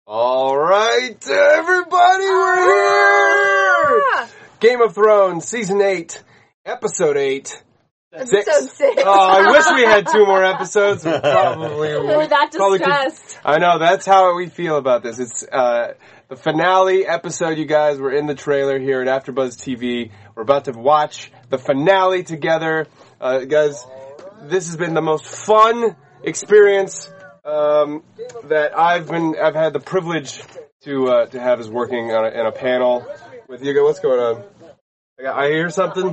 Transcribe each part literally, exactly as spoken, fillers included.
All right, everybody, we're here! Game of Thrones, Season eight, Episode eight. Episode six. six. Oh, I wish we had two more episodes. We probably We're that probably distressed. Could, I know, that's how we feel about this. It's uh, the finale episode, you guys. We're in the trailer here at AfterBuzz T V. We're about to watch the finale together. Uh, guys, this has been the most fun experience um, that I've been. I've had the privilege to uh, to have as working on a, in a panel with you. What's going on? I, got, I hear something.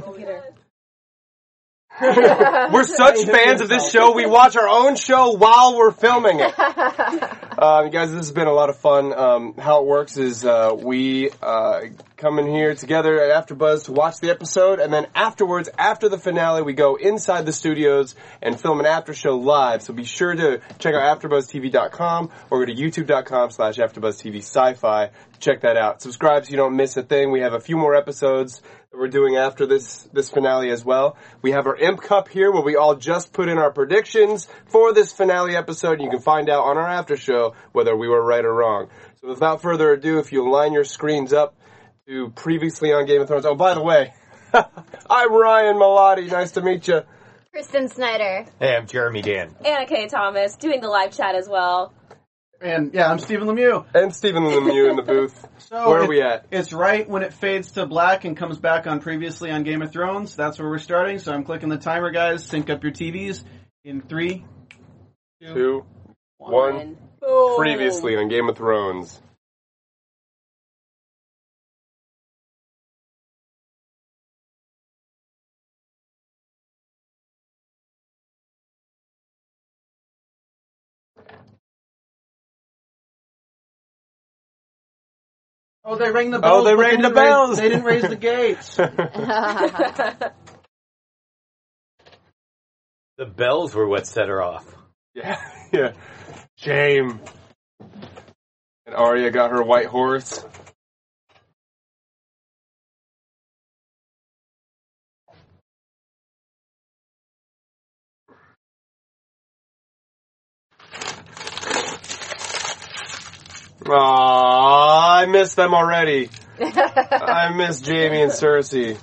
We're such fans of this show, we watch our own show while we're filming it. Um, guys, this has been a lot of fun. Um, how it works is uh, we uh, come in here together at AfterBuzz to watch the episode, and then afterwards, after the finale, we go inside the studios and film an after show live. So be sure to check out AfterBuzz T V dot com or go to YouTube dot com slash AfterBuzzTV Sci-Fi to check that out. Subscribe so you don't miss a thing. We have a few more episodes that we're doing after this this finale as well. We have our Imp Cup here where we all just put in our predictions for this finale episode. You can find out on our after show whether we were right or wrong. So without further ado, if you line your screens up to previously on Game of Thrones. Oh, by the way, I'm Ryan Malati. Nice to meet you. Kristen Snyder. Hey, I'm Jeremy Dan. Anna K. Thomas, doing the live chat as well. And, yeah, I'm Stephen Lemieux. And Stephen Lemieux in the booth. So where are it, we at? It's right when it fades to black and comes back on previously on Game of Thrones. That's where we're starting. So I'm clicking the timer, guys. Sync up your T Vs in three, two, two one. one. Boom. Previously on Game of Thrones. Oh, they rang the bells. Oh, they but rang the didn't raise- bells. They didn't raise the gates. The bells were what set her off. Yeah, yeah. Shame. And Arya got her white horse. Aww, I miss them already. I miss Jaime and Cersei.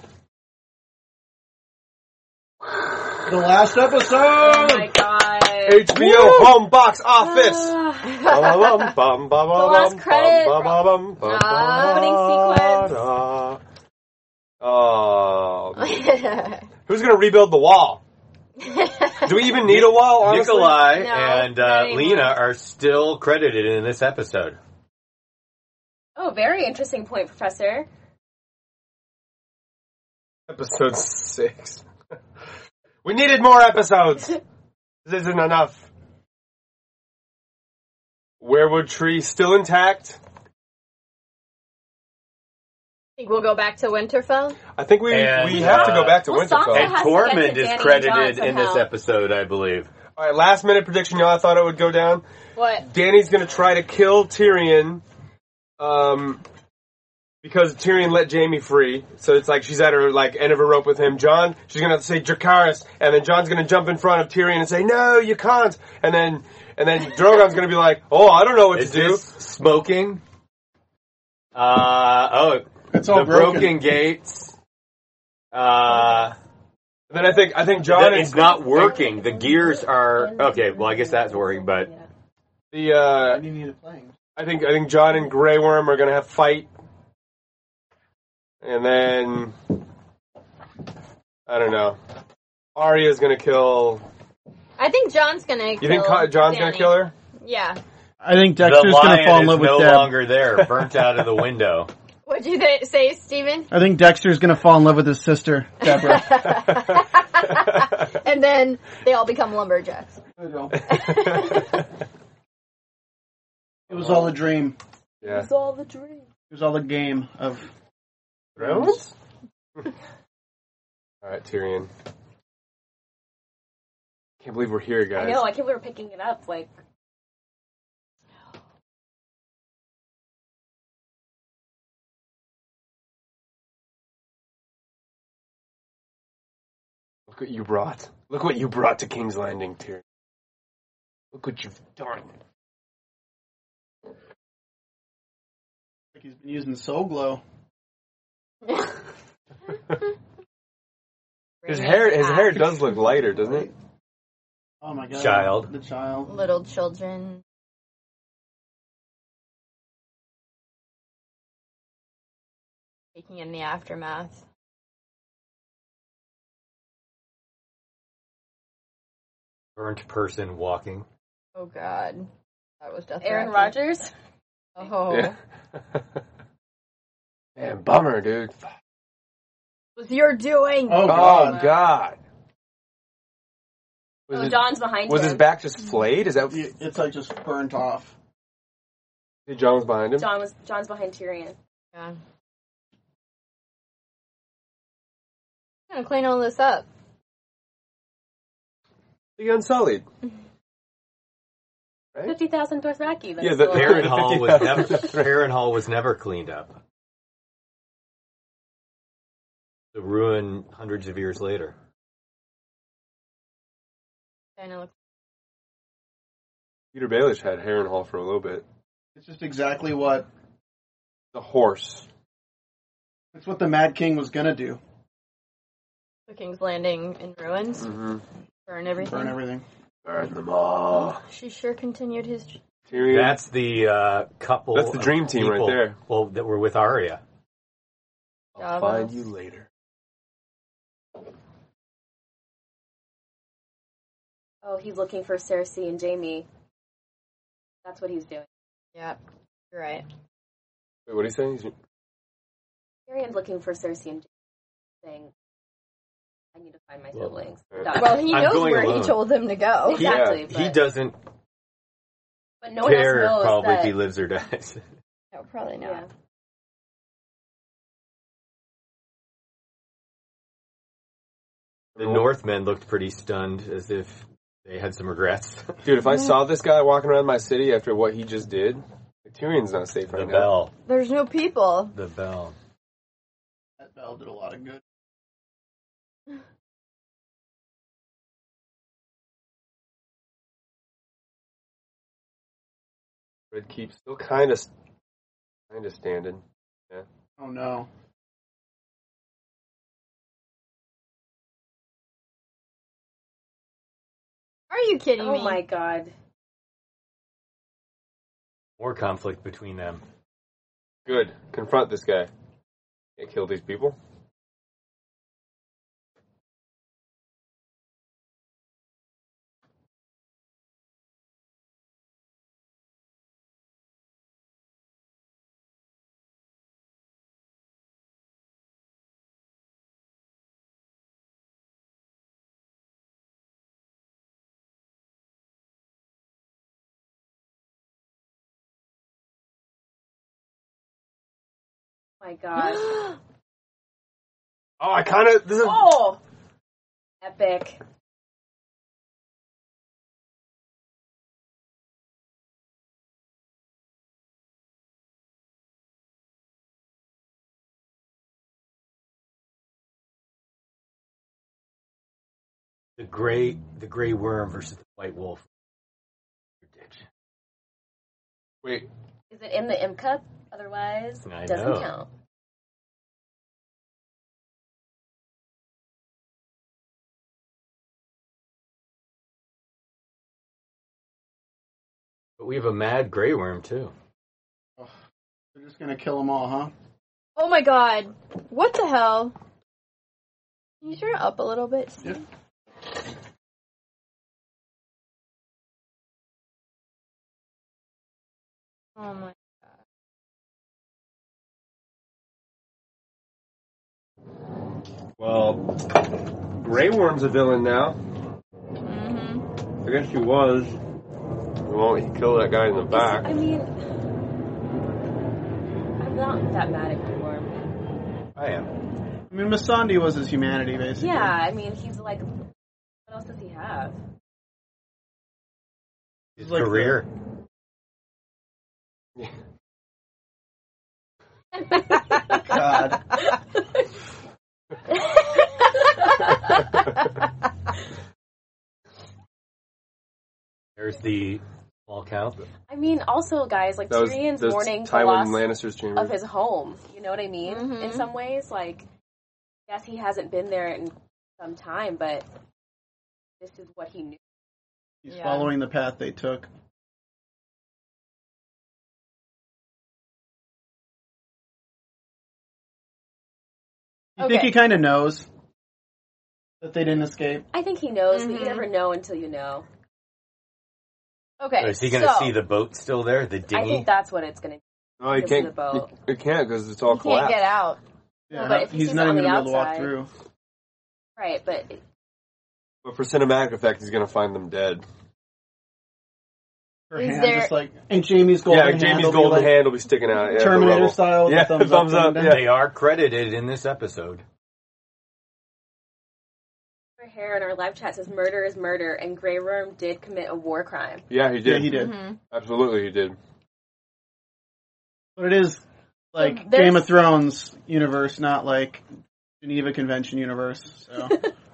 The last episode. Oh my god. H B O Woo! home box office. Ah. The last credit. Opening sequence. Oh. Who's gonna rebuild the wall? Do we even need a wall, honestly? Nikolai No, and not uh, anymore. Lena are still credited in this episode. Oh, very interesting point, Professor. Episode six. We needed more episodes. This isn't enough. Werewood tree still intact. Think we'll go back to Winterfell? I think we And, we have to go uh, back to well, Winterfell. Sansa And has to get to Tormund Dany is and credited Jon in this somehow. episode, I believe. All right, last minute prediction, y'all. I thought it would go down. What? Danny's gonna try to kill Tyrion, um, because Tyrion let Jaime free. So it's like she's at her like end of her rope with him. Jon, she's gonna have to say Dracarys, and then Jon's gonna jump in front of Tyrion and say, "No, you can't." And then and then Drogon's gonna be like, "Oh, I don't know what Is to do." this smoking? Uh, oh, It's all the broken. broken gates. Uh, And then I think I think Jon that and it's not working. The gears are okay. Well, I guess that's working, but the uh, You need a plane. I think I think Jon and Grey Worm are gonna have fight, and then I don't know. Arya's gonna kill. I think John's gonna You kill think Ka- Jon's gonna Danny. kill her? Yeah. I think the Dexter's going to lion fall in is love with no Deb. longer there, burnt out of the window. What'd you th- say, Steven? I think Dexter's going to fall in love with his sister, Deborah. And then they all become lumberjacks. It was all a dream. Yeah. It's all the dream. It was all a game of Thrones? Alright, Tyrion. Can't believe we're here, guys. I know, I can't believe we're picking it up, like... Look what you brought. Look what you brought to King's Landing, Tyrion. Look what you've done. like he's been using Soul Glow. His hair, his hair does look lighter, doesn't it? Oh my god. Child. The child. Little children. Taking in the aftermath. Burnt person walking. Oh god. That was death. Aaron Rocky. Rodgers. Oh. Yeah. Man, bummer, dude. Was your doing? Oh Oh god. god. Was, Oh, his, John's behind was him. his back just flayed? Is that It's like just burnt off. John was behind him? John was John's behind Tyrion. Yeah. I'm gonna clean all this up. The Unsullied. Right? Fifty thousand Dothraki. Yeah, the- Harrenhal was fifty never thousand. Harrenhal was never cleaned up. The ruin hundreds of years later. Kinda looks- Peter Baelish had Harrenhal for a little bit. It's just exactly what The horse. it's what the Mad King was gonna do. The King's Landing in ruins. Mm-hmm. Burn everything. Burn everything. Burn them all. She sure continued his. Tyrion. That's the uh, couple. That's the of dream team right people, there. Well, that were with Arya. I'll Davos. find you later. Oh, he's looking for Cersei and Jaime. That's what he's doing. Yeah, you're right. Wait, what are you saying? He's- Tyrion's looking for Cersei and Jaime, saying, "I need to find my Well, siblings." uh, Done. Well, he I'm knows going where alone. he told them to go. He, Exactly, he but- doesn't but no one care else knows probably that. if he lives or dies. No, probably not. Yeah. The Northmen looked pretty stunned, as if they had some regrets. Dude, if I saw this guy walking around my city after what he just did, Tyrion's not safe The right now. bell. There's no people. The bell. That bell did a lot of good. Red Keep still kind of, kind of standing. Oh no. Are you kidding Oh me? my god. More conflict between them. Good. Confront this guy. Can't kill these people. Oh my god. Oh, I kind of. This is. Oh! Epic. The gray, the gray worm versus the white wolf. Wait. Is it in the M cup? Otherwise, I doesn't know. count. But we have a mad gray worm too. Oh, they're just gonna kill them all, huh? Oh my god. What the hell? Can you turn it up a little bit, Steve? Oh my Well, Grey Worm's a villain now. Mm-hmm. I guess he was. Well, he killed that guy in the back. I mean, I'm not that mad at Grey Worm. I am. I mean, Missandei was his humanity, basically. Yeah, I mean, he's like, what else does he have? His like career. God. There's the All count. I mean, also, guys, like, That was, Tyrion's that was mourning the Tywin loss Lannister's chamber. of his home. You know what I mean? Mhm. In some ways, like, yes, he hasn't been there in some time, but this is what he knew. He's Yeah. following the path they took. You think Okay. he kind of knows that they didn't escape? I think he knows, but you Mhm. never know until you know. Okay. Is he going to so, see the boat still there? The I dinghy? think that's what it's going to be. No, you Because of can't. the boat. You, you can't because it's all He can't collapsed. get out. Yeah, but if he he's sees not it on even the going to be able to walk outside- through. Right, but But for cinematic effect, he's gonna find them dead. Her Is hand there- just like, and Jamie's golden yeah, hand Jamie's will be golden like hand will be sticking out. Yeah, the Terminator rubble. style. With Yeah, the thumbs, thumbs up. up, and yeah. down. They are credited in this episode. her hair in our live chat says murder is murder, and Grey Worm did commit a war crime. Yeah, he did. Yeah, he did. Mhm. Absolutely, he did. But it is like So there's- Game of Thrones universe, not like Geneva Convention universe. So,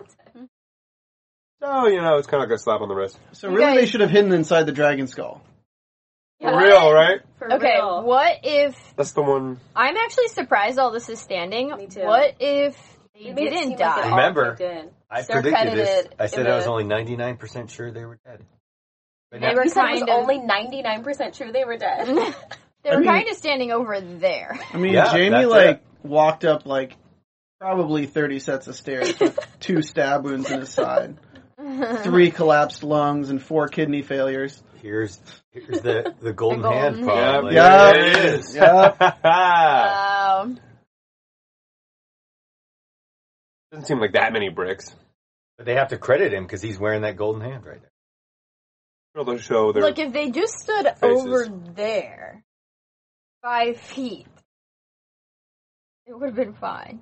So you know, it's kind of like a slap on the wrist. so You really, they guys- should have hidden inside the dragon skull. For real, right? For Okay, real. what if... That's the one. I'm actually surprised all this is standing. Me too. What if they It made it didn't seem like they die? all Remember- kicked in. I They're predicted this. credited I said in I was the- only ninety-nine percent sure they were dead. But They now, were You said it was kind of- only ninety-nine percent true they were dead. They I were mean- kind of standing over there. I mean, Yeah, Jamie that's like walked up like probably thirty sets of stairs with two stab wounds in his side, three collapsed lungs, and four kidney failures. here's here's the, the golden The golden hand hand. problem. Like, Yeah. there it is. Yep. Um, Doesn't seem like that many bricks. But they have to credit him because he's wearing that golden hand right there. They'll show their. look, if they just stood faces. over there, five feet, it would have been fine.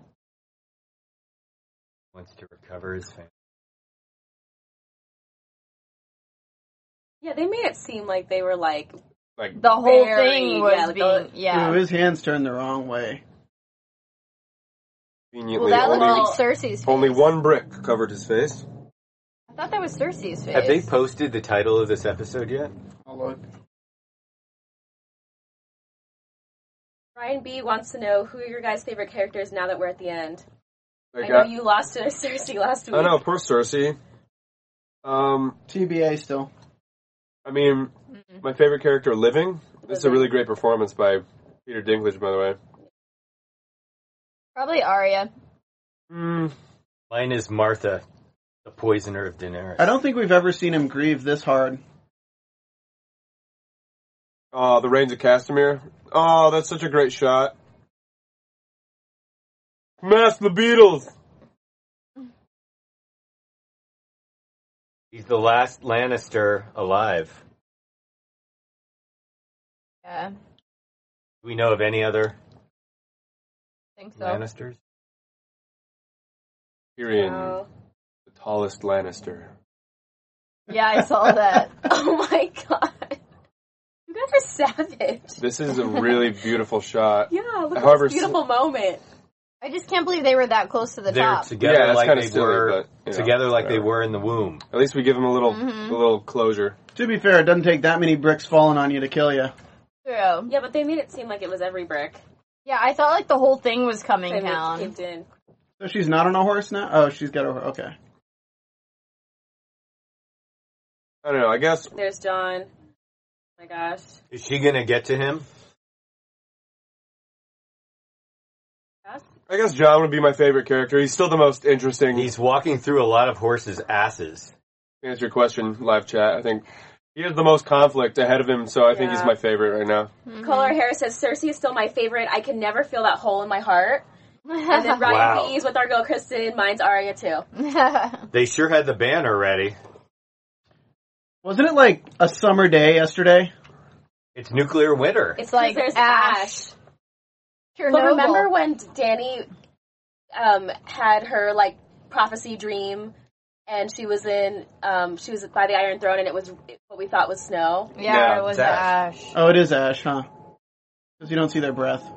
Wants to recover his family. Yeah, they made it seem like they were like like The whole Very, thing was yeah, like being, a- yeah. Ew, his hands turned the wrong way. Well, conveniently that looked only, like Cersei's face. only one brick covered his face. I thought that was Cersei's face. Have they posted the title of this episode yet? I'll look. Ryan B wants to know who are your guys' favorite characters now that we're at the end. Like, I know I, you lost to Cersei last week. I know, poor Cersei. Um, T B A still. I mean, Mm-mm. my favorite character living. This is a Living. really great performance by Peter Dinklage, by the way. Probably Arya. Mm, Mine is Martha, the poisoner of Daenerys. I don't think we've ever seen him grieve this hard. oh, the Reigns of Castamere. Oh, that's such a great shot. Smash the Beatles. He's the last Lannister alive. Yeah, Do we know of any other I think so. Lannisters? Tyrion, No. the tallest Lannister. Yeah, I saw that. Oh my god. You guys are savage. This is a really beautiful shot. Yeah, look However, at this beautiful moment. I just can't believe they were that close to the They're top. together Yeah, that's like kinda they silly, were but, you know, together like they whatever. were in the womb. At least we give him a little, Mhm. a little closure. To be fair, it doesn't take that many bricks falling on you to kill you. True. Yeah, but they made it seem like it was every brick. Yeah, I thought like the whole thing was coming They down. caved in. So she's not on a horse now? Oh, she's got a horse. Okay. I don't know. I guess There's John. Oh my gosh. Is she gonna get to him? Yes? I guess John would be my favorite character. He's still the most interesting. He's walking through a lot of horses' asses. To answer your question, live chat. I think he has the most conflict ahead of him, so I think Yeah. he's my favorite right now. Mhm. Color Harris says Cersei is still my favorite. I can never feel that hole in my heart. And then Ryan Wow. B's with our girl Kristen. Mine's Arya too. They sure had the banner ready. Wasn't it like a summer day yesterday? It's nuclear winter. It's like like there's Ash. Ash. Chernobyl. But remember when Dany um, had her like prophecy dream, and she was in um, she was by the Iron Throne, and it was what we thought was snow. Yeah, Yeah, it was it's Ash. Ash. Oh, it is Ash, huh? Because you don't see their breath.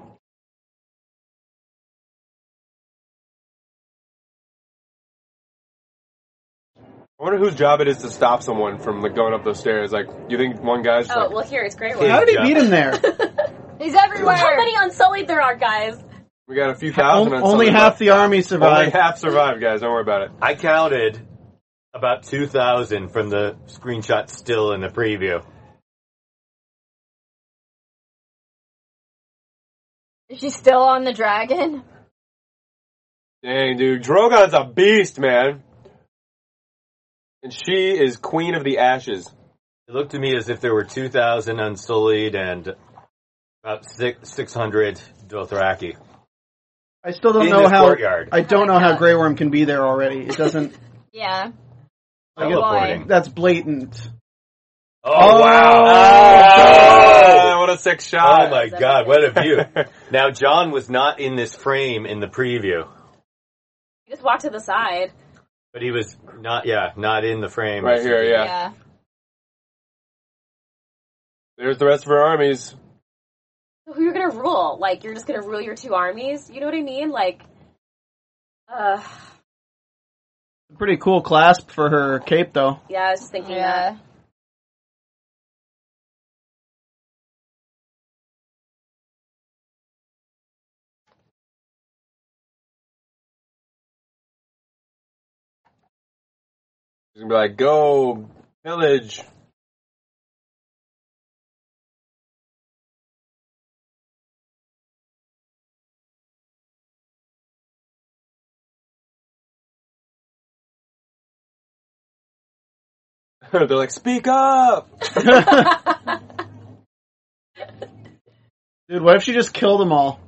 I wonder whose job it is to stop someone from like going up those stairs. Like, you think one guy's just Oh, like, well, here, it's Grey Kid Worm. How did he job. beat him there? He's everywhere. How many Unsullied there are, guys? we got a few thousand. On- on only something half left. the army Only survived. half survived, guys. Don't worry about it. I counted about two thousand from the screenshot still in the preview. Is she still on the dragon? Dang, dude. Drogon's a beast, man. And she is Queen of the Ashes. It looked to me as if there were two thousand Unsullied and about six, 600 Dothraki. I still don't In know this how. courtyard. I don't know how Grey Worm can be there already. It doesn't. Yeah. Like, Teleporting. that's blatant. Oh, Oh. wow. Ah, what a sick shot. Oh, my God. What a view. Now, John was not in this frame in the preview. You just walk to the side. But he was not, yeah, not in the frame. Right here, yeah. Yeah. There's the rest of her armies. So who you're gonna rule? Like, you're just gonna rule your two armies? You know what I mean? Like, uh, Pretty cool clasp for her cape, though. yeah, I was just thinking Yeah. that. She's gonna be like, go, pillage. They're like, speak up! Dude, what if she just killed them all?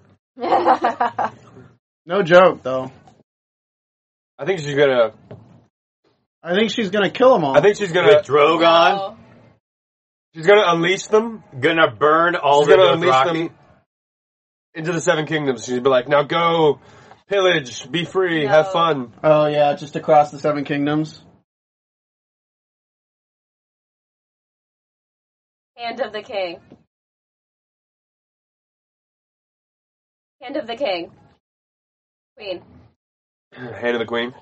No joke, though. I think she's gonna, I think she's gonna kill them all. I think she's gonna, With Drogon, Oh. she's gonna unleash them. gonna burn all She's the gonna unleash Dothraki. them into the Seven Kingdoms. She'd be like, now go, pillage, be free, No. have fun. Oh yeah, just across the Seven Kingdoms. Hand of the King. Hand of the King. Queen. Hand of the Queen.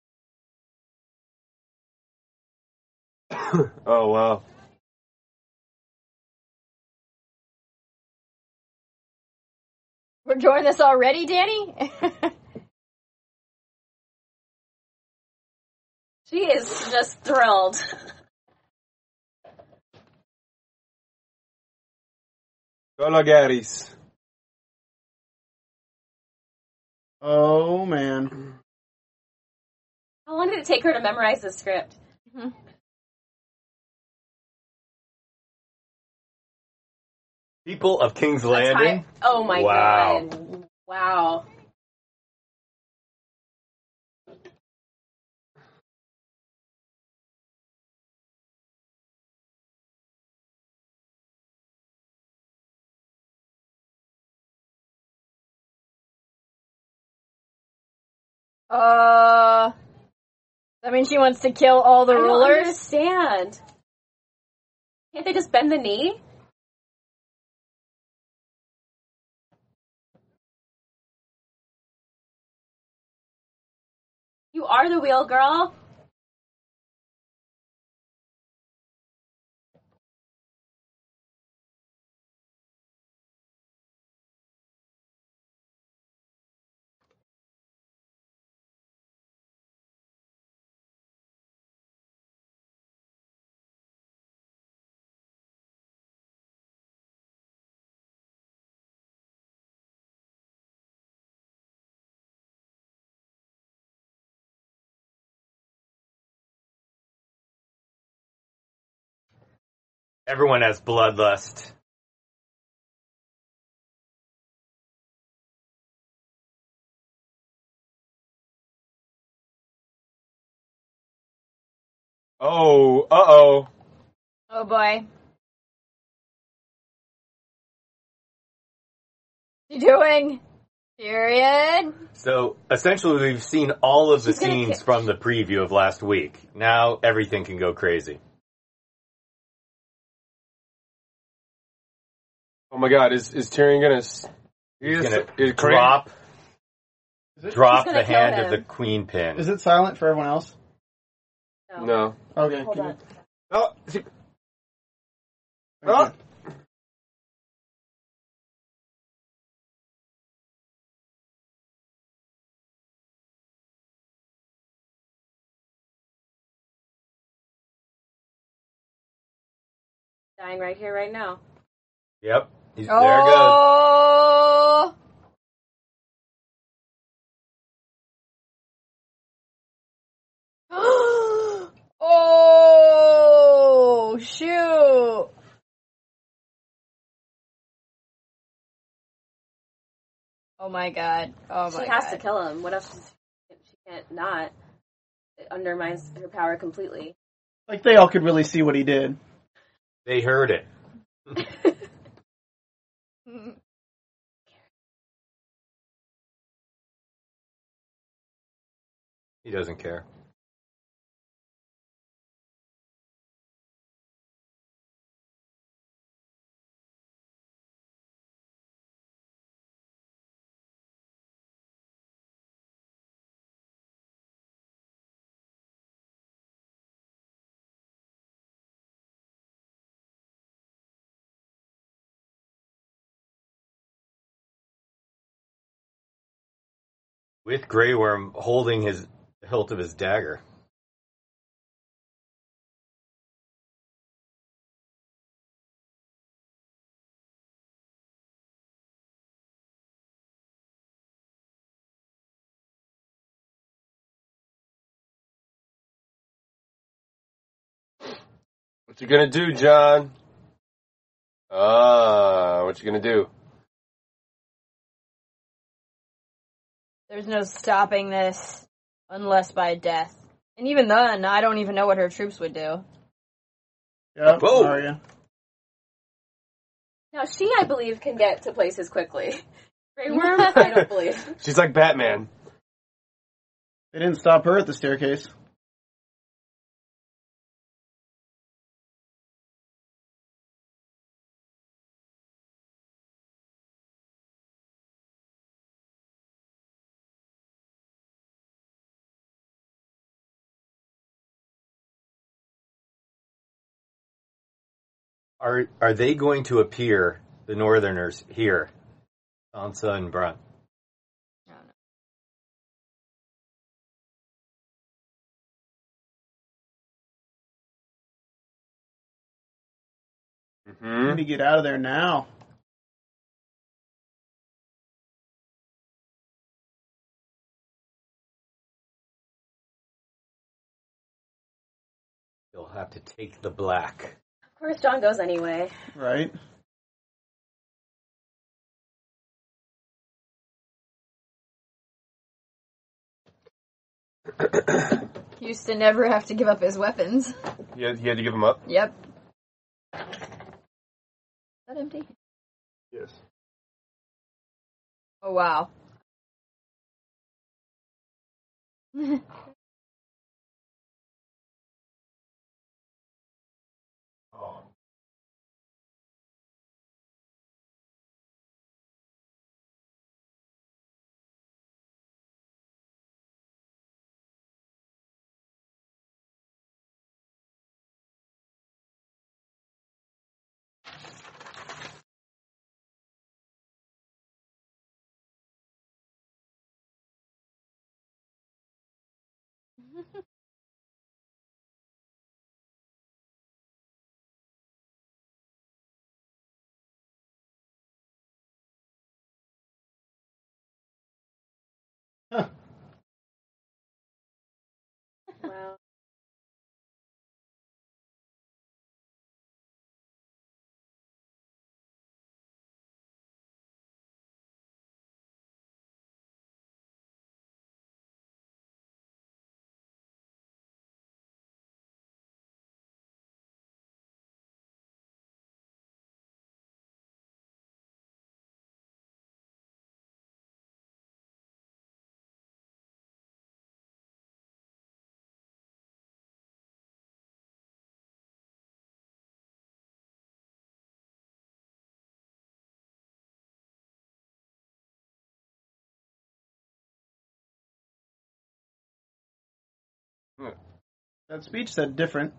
Oh, wow. We're enjoying this already, Danny? She is just thrilled. Golagaris. Oh man. How long did it take her to memorize the script? People of King's That's Landing. high- Oh my Wow. god. Wow. uh, that means she wants to kill all the I don't rulers? understand. Can't they just bend the knee? You are the wheel girl. Everyone has bloodlust. Oh, uh-oh. Oh boy. What's he doing? Period. So, essentially, we've seen all of the She's gonna scenes ki- from the preview of last week. Now, everything can go crazy. Oh my god, is, is Tyrion gonna... s- He's is- gonna is Craig- drop, Is it, drop He's gonna the kill hand him. of the queen pin. is it silent for everyone else? No. No. Okay. Hold can on. Oh, see- you- oh. Dying right here, right now. Yep. He's, There it goes. Oh. Oh shoot! Oh my god! Oh my She has god! to kill him. What else? Does, she can't not. It undermines her power completely. Like they all could really see what he did. They heard it. He doesn't care. With Grey Worm holding his the hilt of his dagger. What you gonna do, John? Ah, what you gonna do? There's no stopping this unless by death. And even then, I don't even know what her troops would do. Yep. Whoa. Arya. Now she, I believe, can get to places quickly. Grey Worm, I don't believe. She's like Batman. They didn't stop her at the staircase. Are are they going to appear, the Northerners, here? Sansa and Bronn. I don't know. Mm-hmm. Need to get out of there now. They'll have to take the black. Of course, John goes anyway. Right? He used to never have to give up his weapons. He had, he had to give him up? Yep. Is that empty? Yes. Oh wow. Oh. Huh. Wow. That speech said different.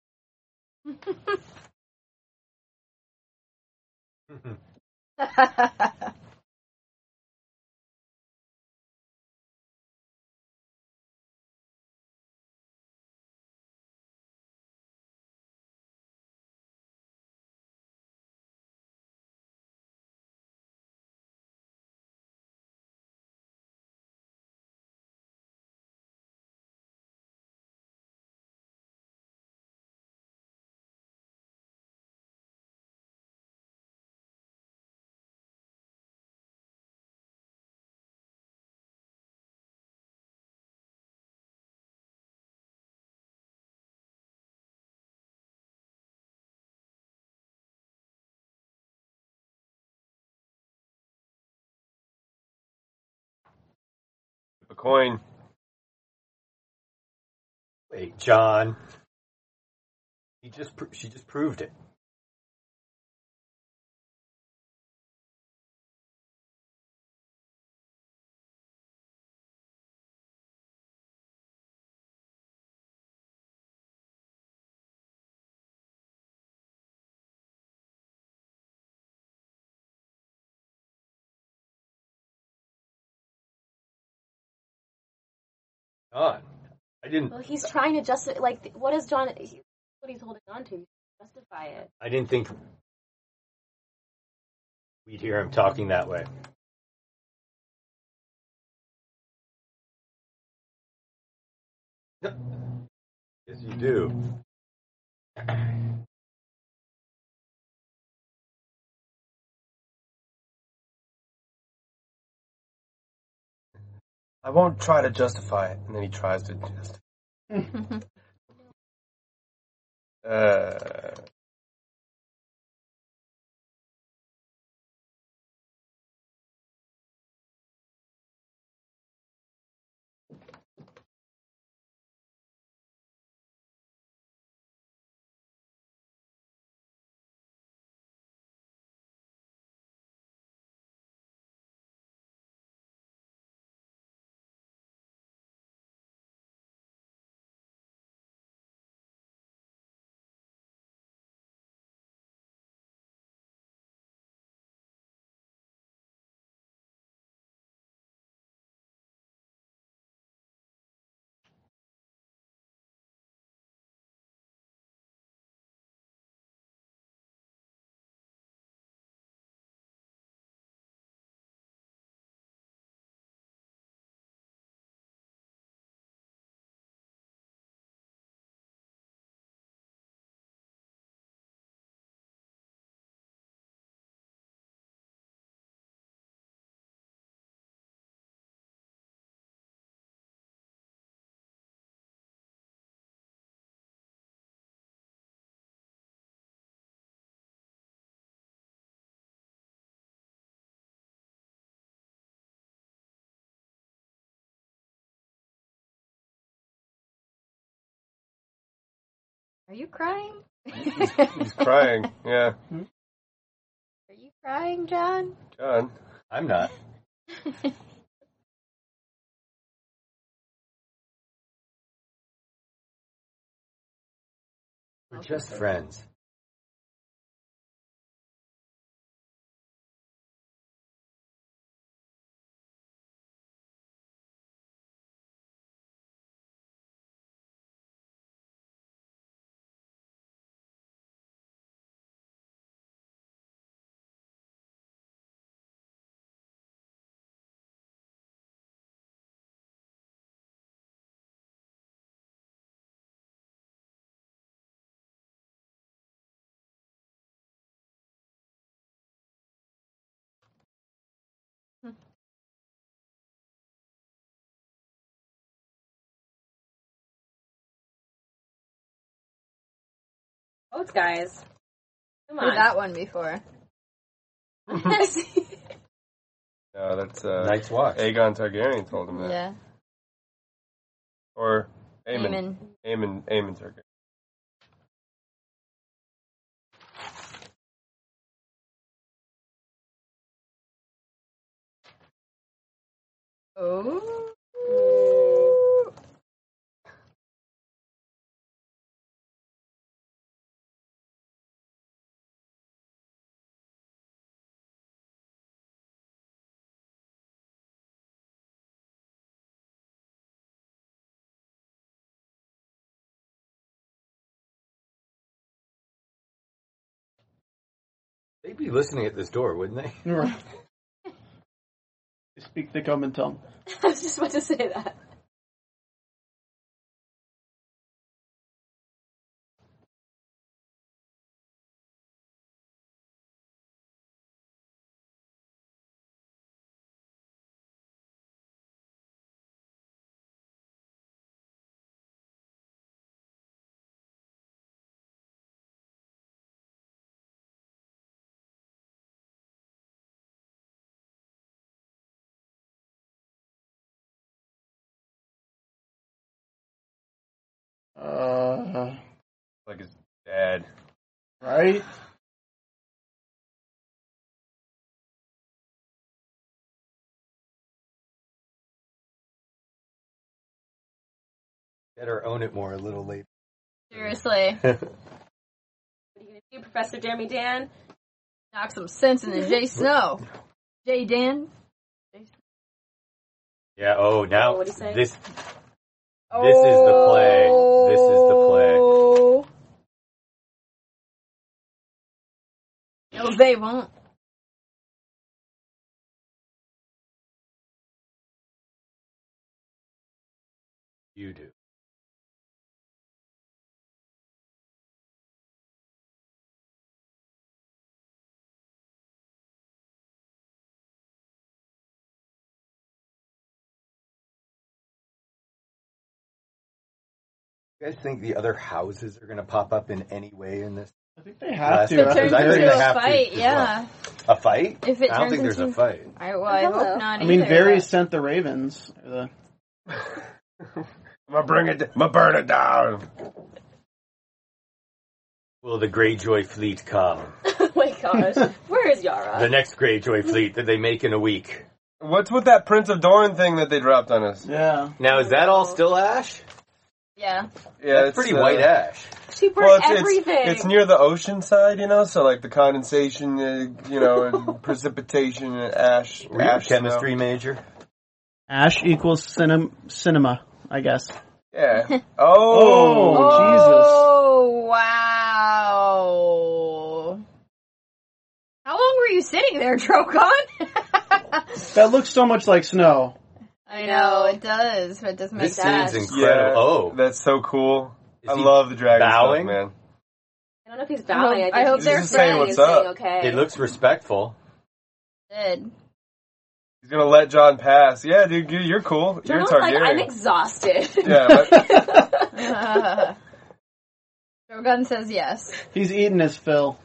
A coin. Wait, John. He just pro- she just proved it. John, I didn't. Well, he's trying to justify. Like, what is John? He, what he's holding on to? Justify it. I didn't think we'd hear him talking that way. Yes, you do. I won't try to justify it, and then he tries to justify. uh. Are you crying? He's, he's crying, yeah. Are you crying, John? John. I'm not. We're just friends. Votes, guys. Come Heard on. that one before. No, that's uh, Night's Watch. Aegon Targaryen told him that. Yeah. Or Aemon. Aemon. Aemon, Aemon Targaryen. Oh. They'd be listening at this door, wouldn't they? Right. They speak the common tongue. I was just about to say that. Uh, Like his dad. right? Better own it more a little later. Seriously. What are you gonna do, Professor Jeremy Dan? Knock some sense into Jay Snow. Jay Dan. Yeah, oh, now Oh, what'd he say? this this is the play. This is the play. Oh. No, they won't. You do. You guys think the other houses are going to pop up in any way in this? I think they have Last to. If it Because turns I think into they a have to fight, as yeah. A fight? If it I don't turns think there's into- a fight. I, well, I Hello. hope not. I mean, either, Varys but- sent the ravens. The, I'm gonna bring it. I'm gonna burn it down. Will the Greyjoy fleet come? Oh my gosh. Where is Yara? The next Greyjoy fleet that they make in a week. What's with that Prince of Dorne thing that they dropped on us? yeah. Now, is that all still ash? Yeah. Yeah, That's it's, pretty uh, white ash. she burned Well, it's, it's- everything. It's, near the ocean side, you know, so like the condensation, uh, you know, and precipitation, and ash. Were you a ash chemistry smell. major? Ash equals cinem- cinema, I guess. Yeah. Oh, Oh, Oh, wow. How long were you sitting there, Drogon? That looks so much like snow. I know, it does, but it doesn't make This sense. scene's Jesus. incredible. Yeah, Oh, that's so cool. Is I he love the dragon bowing? stuff, man. I don't know if he's bowing. I hope- I, I think hope he's they're just saying saying what's and saying up. okay. it looks respectful. Did. He's gonna let John pass. Yeah, dude, you- you're cool. You're John's a like, I'm Targaryen. exhausted. Yeah, but Drogon says yes. He's eating his fill.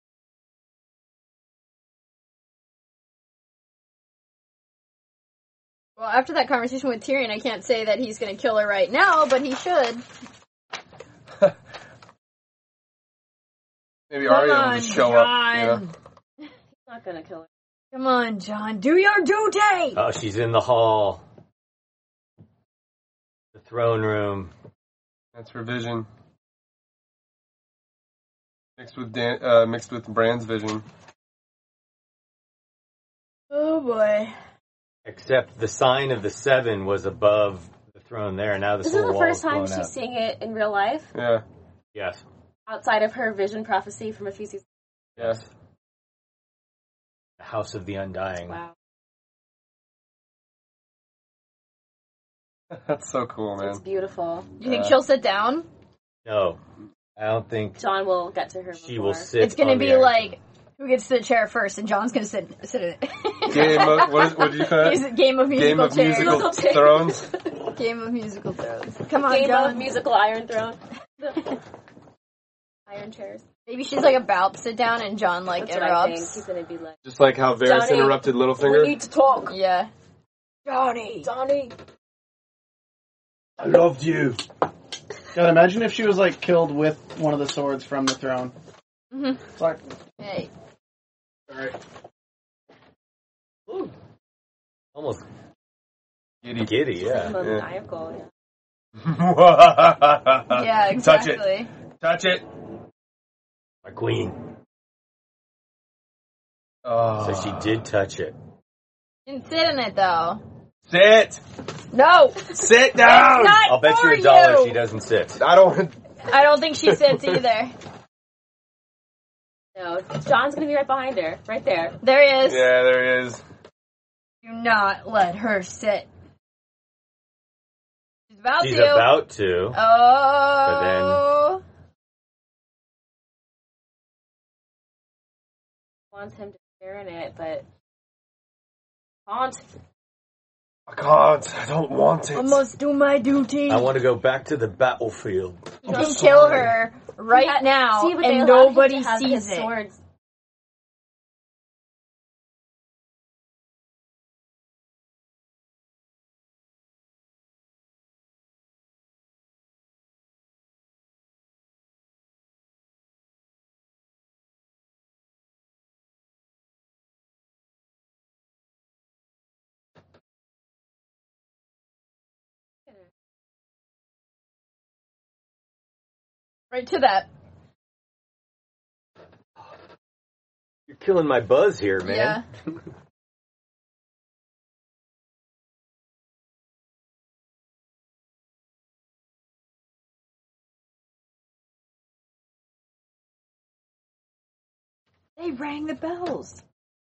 Well, after that conversation with Tyrion, I can't say that he's going to kill her right now, but he should. maybe Come Arya will on, just show John. up. You know? He's not gonna kill her. Come on, John, do your duty! Oh, she's in the hall. The throne room. That's her vision. Mixed with Dan- uh, mixed with Bran's vision. Oh boy. Except the sign of the seven was above the throne there. Now this This is whole the wall first is time blown she's out. seeing it in real life, Yeah. Yes. outside of her vision prophecy from a few seasons. Yes. The House of the Undying. Wow. That's so cool, It's man. beautiful. You think Uh, she'll sit down? No, I don't think John will get to her. she before. will sit. It's gonna on the be iron like, who gets to the chair first, and John's gonna sit sit in it. Game of, what, is, what did you call Is it? it Game of Musical Game of Chairs. Musical Musical chairs. Thrones? Game of Musical Thrones. Come on, Game John. of musical Iron Throne. Iron chairs. Maybe she's like about to sit down, and John like That's what I think. interrupts. He's gonna be like, Just like how Varys Johnny, interrupted we Littlefinger. need to talk. Yeah. Johnny. Johnny. I loved you. God, imagine if she was like killed with one of the swords from the throne. Mhm. It's like, Hey. alright. Ooh. Almost Giddy. giddy, yeah. Maniacal, yeah. Yeah, Touch it. exactly. Touch it. My queen. Oh. So she did touch it. Didn't sit in it though. Sit. No. Sit down. Not I'll bet you for a dollar you. she doesn't sit. I don't. I don't think she sits either. No, John's gonna be right behind her. Right there. There he is. Yeah, there he is. Do not let her sit. She's about She's to. about to. Oh. Wants him to share in it, but can't. I can't. I don't want it. I must do my duty. I want to go back to the battlefield. You can kill her right Yeah, now, see, but they and allowed him nobody to have sees his it. Swords. Right to that. You're killing my buzz here, man. Yeah. They rang the bells.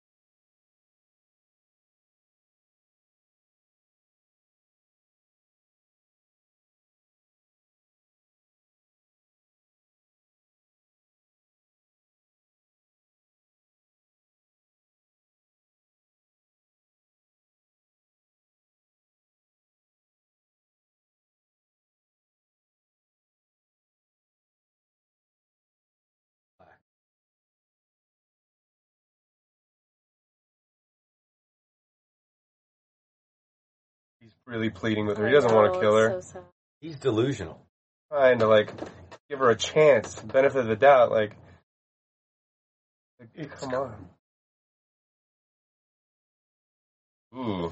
He's really pleading with her. He doesn't want to kill her. So sad. He's delusional. Trying to like give her a chance, benefit of the doubt. Like, like come on. Ooh.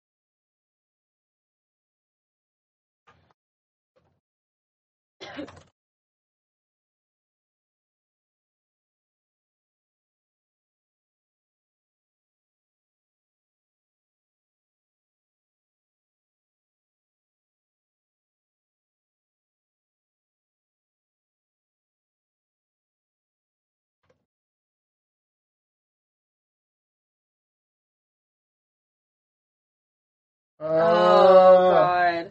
Oh Uh, God.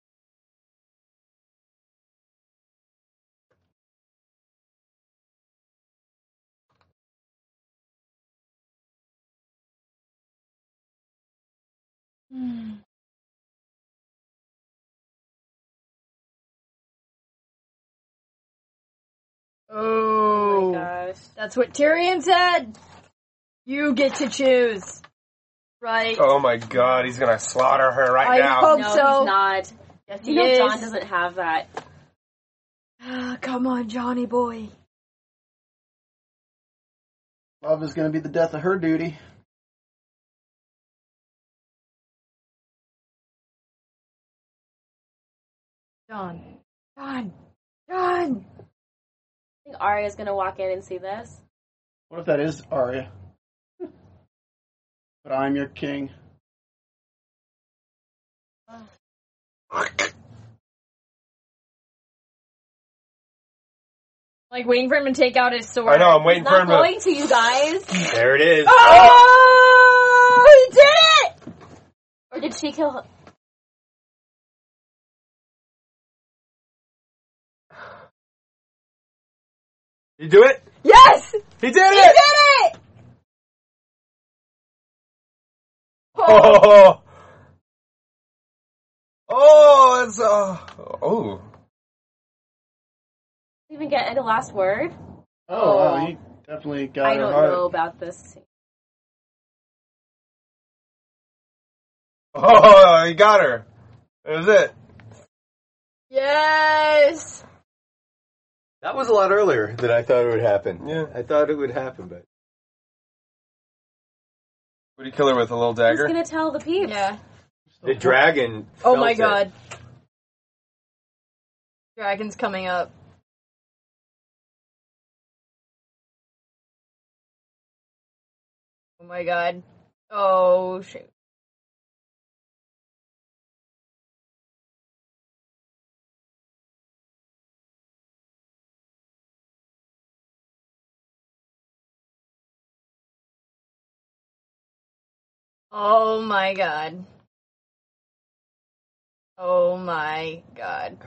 Oh, Oh my gosh. that's what Tyrion said. You get to choose. Right. oh my God, he's gonna slaughter her right I now. hope No, so. he's not. Yes, You he know is. John doesn't have that. Ah, come on, Johnny boy. Love is going to be the death of her duty. John. John. John. I think Arya's gonna walk in and see this. What if that is Arya? But I'm your king. Like waiting for him to take out his sword. I know, I'm waiting He's for not him to. going to, you guys. There it is. Oh, he did it! Or did she kill her? You do it? Yes! He did He it! did it! Oh, Oh, oh, it's uh, oh. Didn't even get the last word. Oh, wow, he definitely got I her don't heart. know about this. Oh, he got her. That was it. yes! That was a lot earlier than I thought it would happen. Yeah. I thought it would happen, but What do you kill her with? A little Who's dagger? gonna tell the peeps? Yeah. the dragon. Oh felt my it. god. Dragon's coming up. Oh my god. Oh shoot. Oh my god. Oh my god.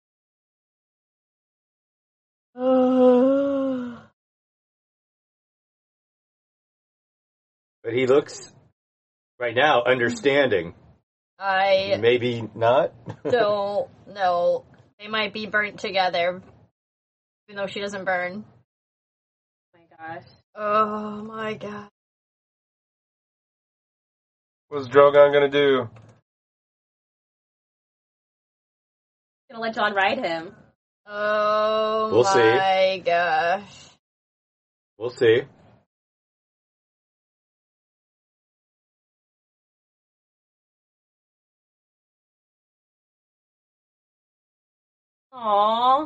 But he looks, right now, understanding. I Maybe not? don't know. They might be burnt together, even though she doesn't burn. Oh my gosh. Oh my god. What's Drogon gonna do? Gonna let John ride him. Oh We'll see. my gosh. We'll see. Aww.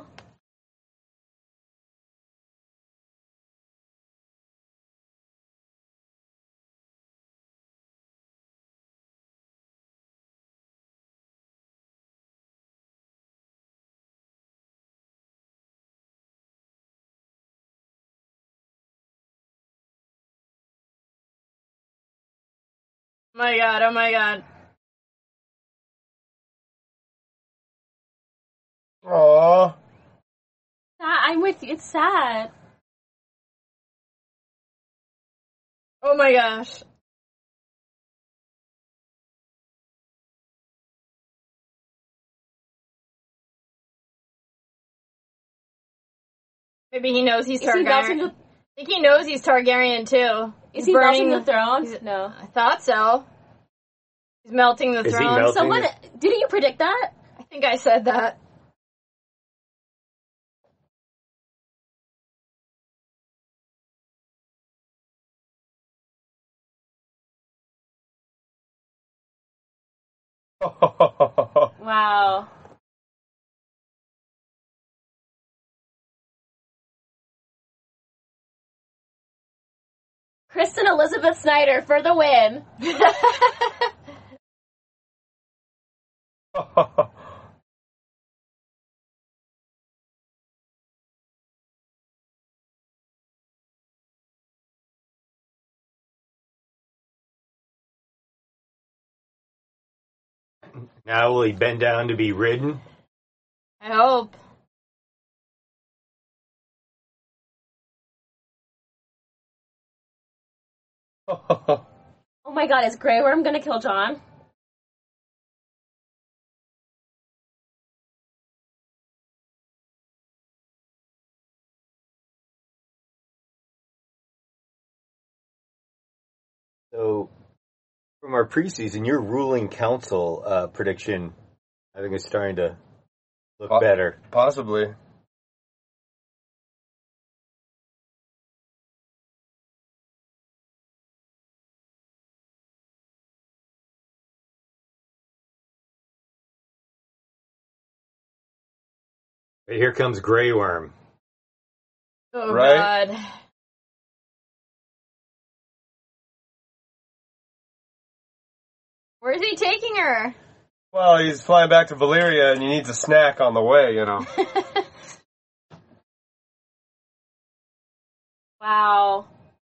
Oh my god, oh my god. Aww. I'm with you. It's sad. Oh my gosh. Maybe he knows he's Is he melting Targaryen. the, I think he knows he's Targaryen too. is He's he burning melting the throne? he's- No. I thought so. He's melting the Is he throne. melting? Someone, didn't you predict that? I think I said that. Wow. Kristen Elizabeth Snyder for the win. Now will he bend down to be ridden? I hope. Oh my god, is Grey Worm gonna kill John? So, from our preseason, your ruling council uh, prediction, I think, is starting to look Po- better. Possibly. But here comes Grey Worm. Oh Right? god. Where's he taking her? Well, he's flying back to Valyria, and he needs a snack on the way, you know. Wow.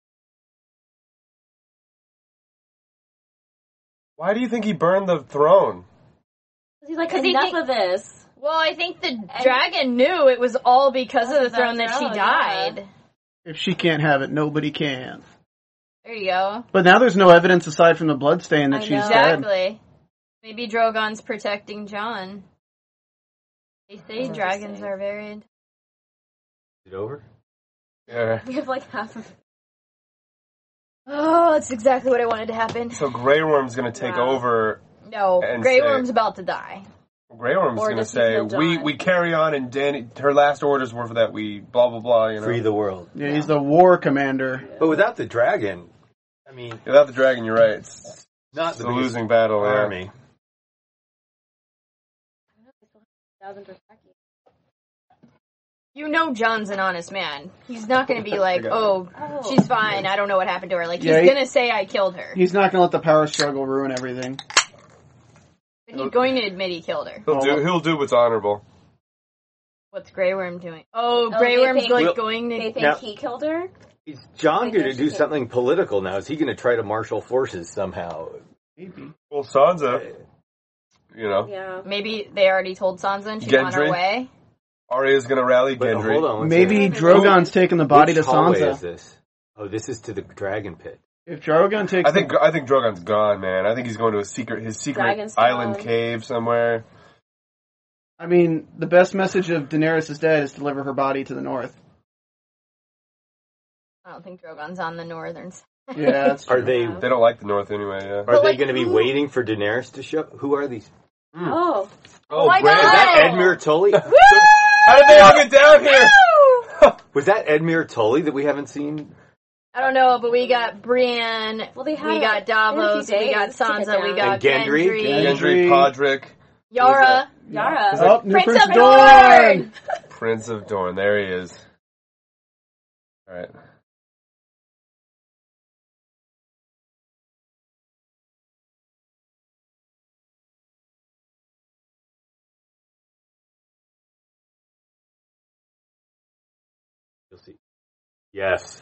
Why do you think he burned the throne? He's like, 'Cause he enough think- of this. Well, I think the dragon knew it was all because of the That's throne the that she throne, died. If she can't have it, nobody can. There you go. But now there's no evidence aside from the bloodstain that I she's know. dead. Exactly. Maybe Drogon's protecting John. They say That's dragons interesting. are varied. Is it over? Yeah. We have like half of Oh, that's exactly what I wanted to happen. So Grey Worm's gonna take Wow. over. No, And Grey say- Worm's about to die. Grey Worm's Or gonna does he say, kill Jon? we, we carry on, and Danny, her last orders were for that we blah, blah, blah, you know. Free the world. Yeah, he's the war commander. But without the dragon, I mean, Without the dragon, you're right. It's, not it's the a biggest losing battle, yeah. army. thousands of seconds. You know John's an honest man. He's not going to be like, I got oh, Oh. she's fine, I don't know what happened to her. Like, he's Yeah, he- going to say I killed her. He's not going to let the power struggle ruin everything. But he's going to admit he killed her. He'll do, he'll do what's honorable. What's Grey Worm doing? Oh, Oh, Grey they Worm's think- like Well, going They to... think Now- he killed her? Is John I going to guess do you can. something political now? Is he going to try to marshal forces somehow? Maybe. Well, Sansa, you know, Yeah. Maybe they already told Sansa and she's on her Gendry? way. Arya's gonna rally Wait, Gendry. hold on. one Maybe second. Drogon's taking the body Which to hallway Sansa. is this? Oh, this is to the dragon pit. If Drogon takes, I think I think Drogon's gone, man. I think he's going to a secret, his secret Dragonstone. island cave somewhere. the, I mean, the best message of Daenerys is dead is deliver her body to the north. I don't think Drogon's on the northern side. Yeah, that's true. Are they? Yeah. They don't like the North anyway. Yeah. Are But, they like, going to be who- waiting for Daenerys to show? Who are these? Oh. Oh my Bran. Is that God! Edmure Tully? How did they all get down here? Was that Edmure Tully that we haven't seen? I don't know, but we got Brienne, Well, they had we got a Davos, few we got days to get Sansa, we down. got And Gendry? Gendry, Gendry, Podrick, Yara. Yara. Oh, new Prince Prince of Dorne! Dorne! Prince of Dorne. There he is. All right. You'll see. Yes.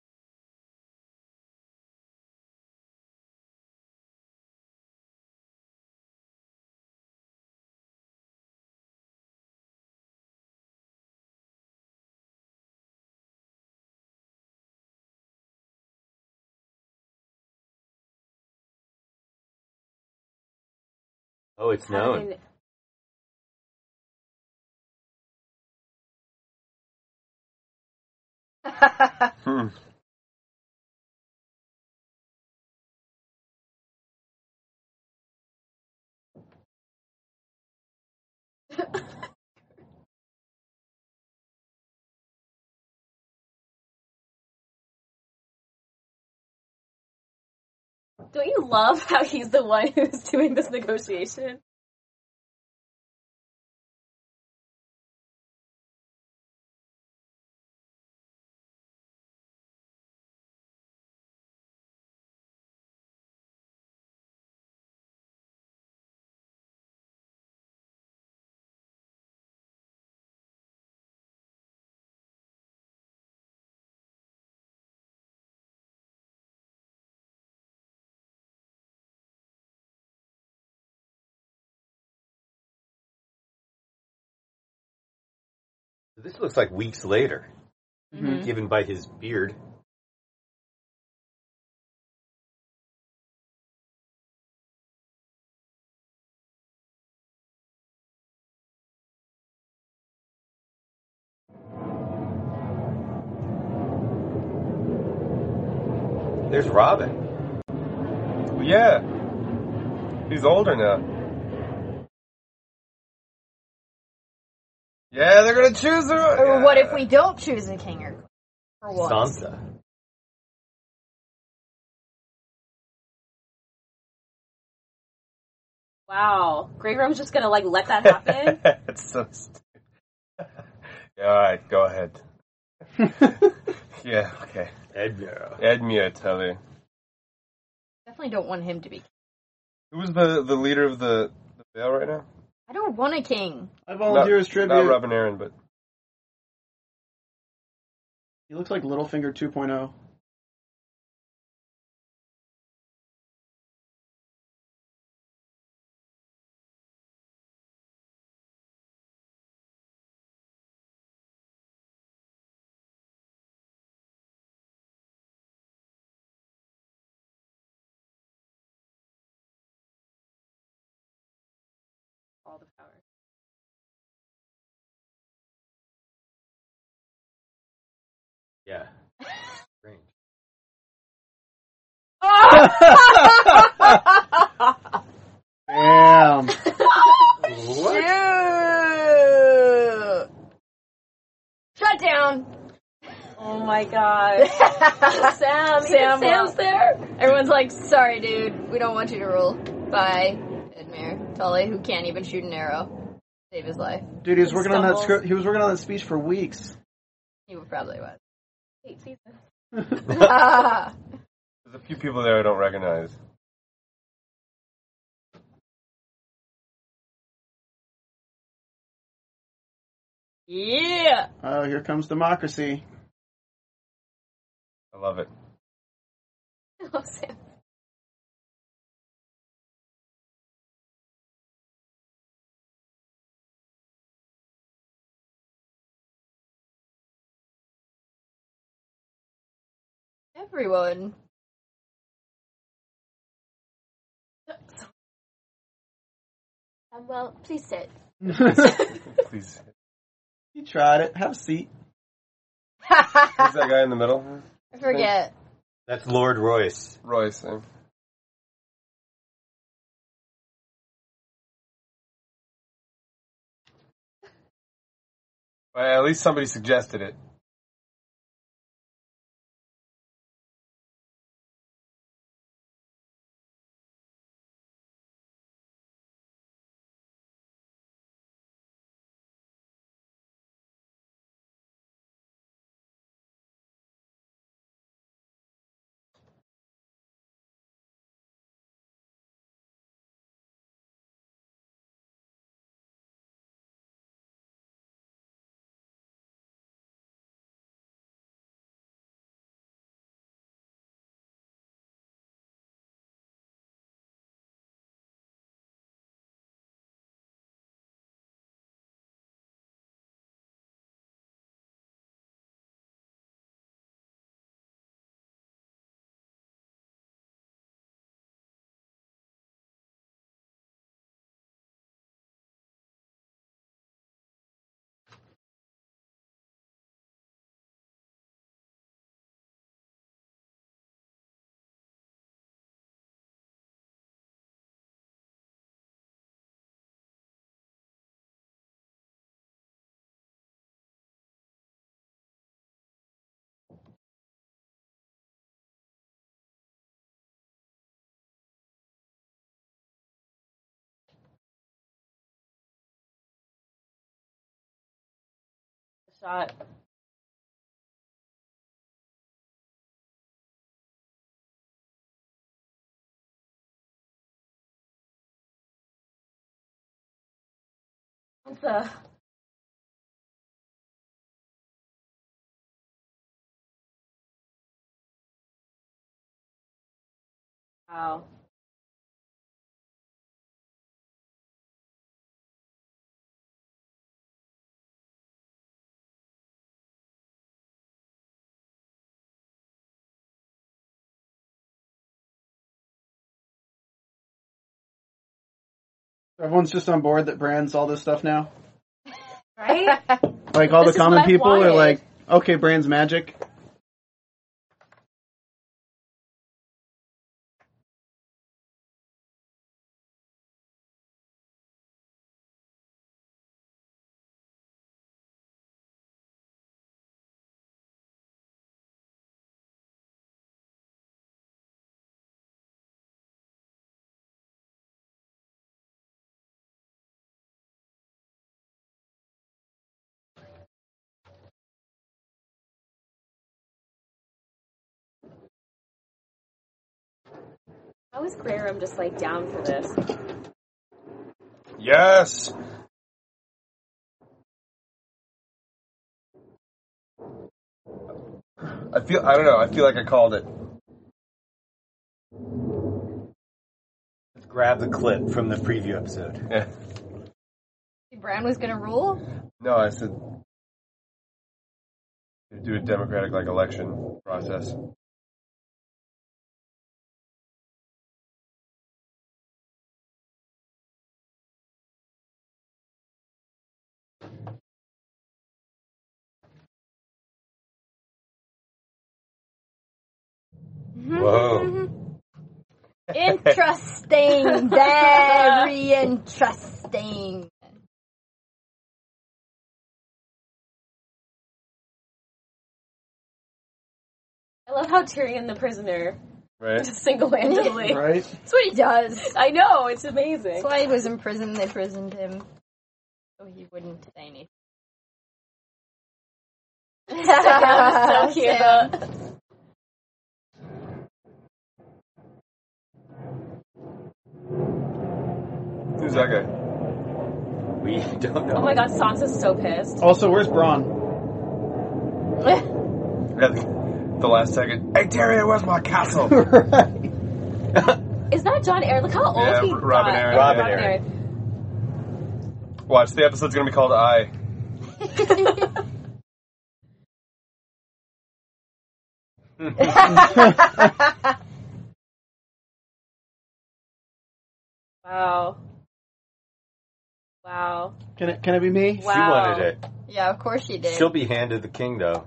Oh, it's known. I mean, Hmm. don't you love how he's the one who's doing this negotiation? This looks like weeks later, Mhm. given by his beard. There's Robin. Well, yeah. He's older now. Yeah, they're gonna choose her. Or yeah. what if we don't choose a king or queen? For once. Sansa. Wow. Grey Room's just gonna, like, let that happen? It's so stupid. Yeah, all right, go ahead. Yeah, okay. Edmure. Edmure Tully. Definitely don't want him to be king. Who's the the leader of the the Vale right now? I don't want a king. I volunteer as tribute. Not Robin Aaron, but He looks like Littlefinger two point oh. All the power. Yeah. Strange. Damn. What? Shoot! Shut down! Oh my god. Sam, Sam, Sam Sam's there? Everyone's like, sorry dude, we don't want you to rule. Bye, Edmure Tully, who can't even shoot an arrow. Save his life. Dude, he was working on that Stumbles. script. He was working on that speech for weeks. He probably was. Eight seasons. there's a few people there I don't recognize. Yeah! Oh, here comes democracy. love it. I love Sam. Everyone. Um, well, please sit. Please. You tried it. Have a seat. Who's that guy in the middle? I forget. That's Lord Royce. Royce. eh? Well, at least somebody suggested it. Shot. What's a... Wow. Everyone's just on board that Brand's all this stuff now. Right? Like all This the is common what I people are wanted. like, okay, Brand's magic. How is Graham just like down for this? Yes! I feel, I don't know, I feel like I called it. Let's grab the clip from the preview episode. Yeah. Brown was gonna rule? No, I said do a democratic like election process. Whoa. Interesting. Very interesting. I love how Tyrion the prisoner Right? just single-handedly. Right? That's what he does. I know, it's amazing. That's why he was in prison. They prisoned him. So he wouldn't say anything. That was so cute. Sam. Who's that guy? We don't know. Oh my god, Sansa's so pissed. Also, where's Braun? Yeah, the, the last second. Hey, Tyrion, where's my castle? Right. Is that John Aaron? Look how old Yeah, he Robin got. Aaron, Robin Robin Aaron. Aaron. Watch, the episode's gonna be called I. Wow. Wow. Can it can it be me? Wow. She wanted it. Yeah, of course she did. She'll be handed the king, though.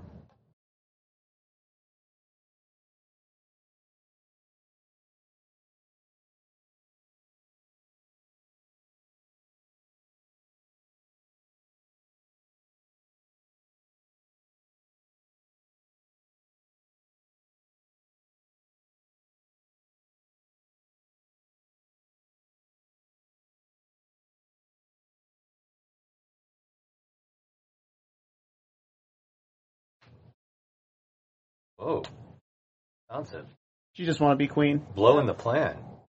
Whoa. Johnson. She just want to be queen. Blowing the plan.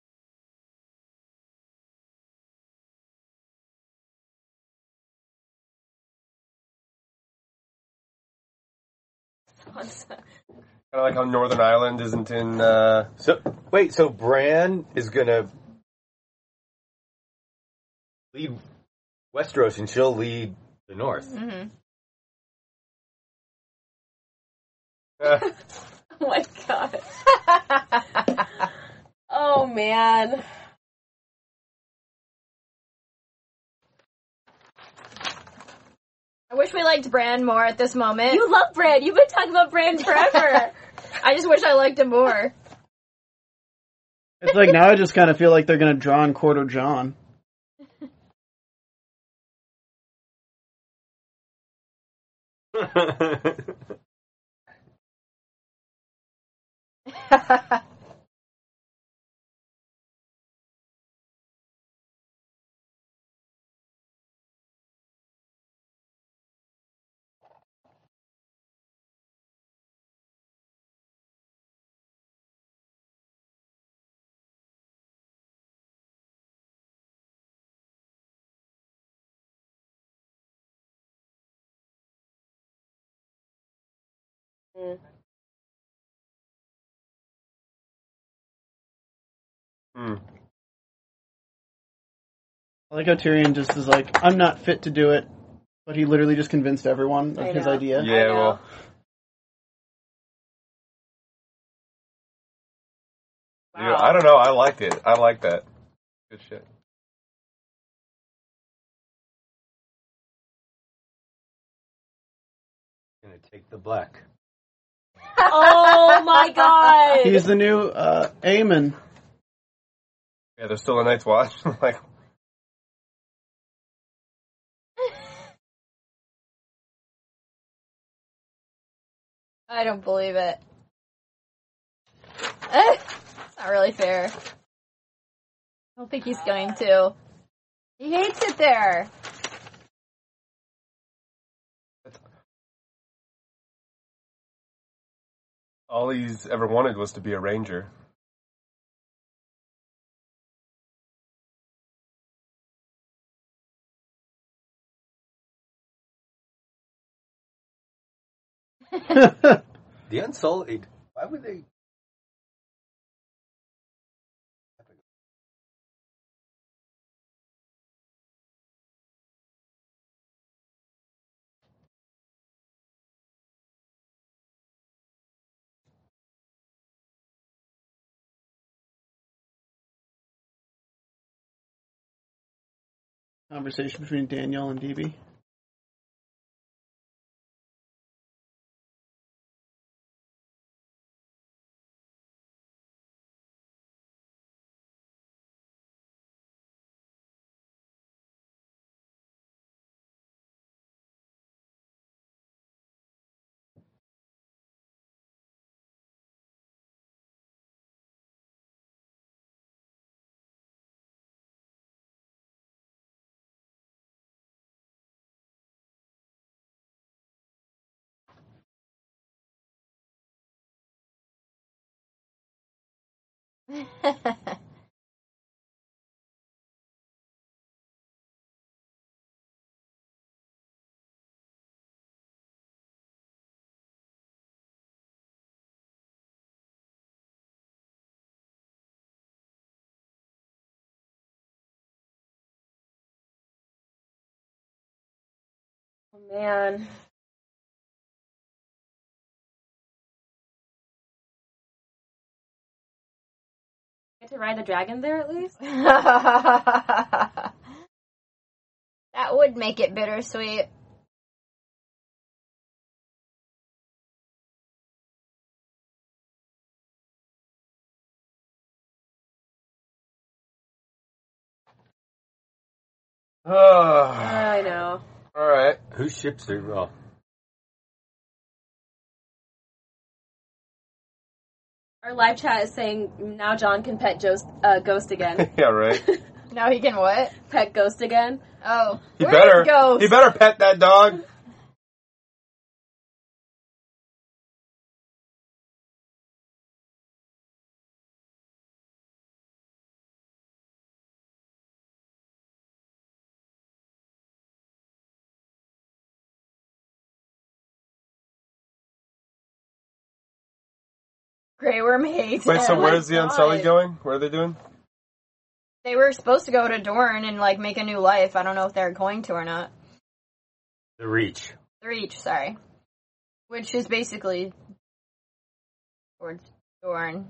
Kind of like how Northern Ireland isn't in. Uh, So, wait, so Bran is gonna lead Westeros and she'll lead the North. Mm-hmm. uh, Oh my god. Oh man. I wish we liked Bran more at this moment. You love Bran. You've been talking about Bran forever. I just wish I liked him more. It's like now I just kind of feel like they're gonna draw and quarter John. Mm. hmm. I like how Tyrion just is like, I'm not fit to do it, but he literally just convinced everyone I of his know. idea. Yeah, know. well. Wow. Yeah, I don't know. I like it. I like that. Good shit. Gonna take the black. Oh my god. He's the new uh, Aemon. Yeah, there's still a Night's Watch. Like, I don't believe it. It's not really fair. I don't think he's going to. He hates it there. all he's ever wanted was to be a ranger. The Unsullied. Why would they? Conversation between Daniel and D B. Oh, man. Get to ride the dragon there at least? That would make it bittersweet. Oh, I know. all right. Whose ships are? Well, Our live chat is saying now John can pet Joe's, uh, Ghost again. Yeah, right. Now he can what? Pet Ghost again. Oh, He where's better. Ghost? He better pet that dog. Grey Worm hates Wait, so him. where's the God. Unsullied going? What are they doing? They were supposed to go to Dorne and like make a new life. I don't know if they're going to or not. the Reach. The Reach, sorry. Which is basically towards Dorne.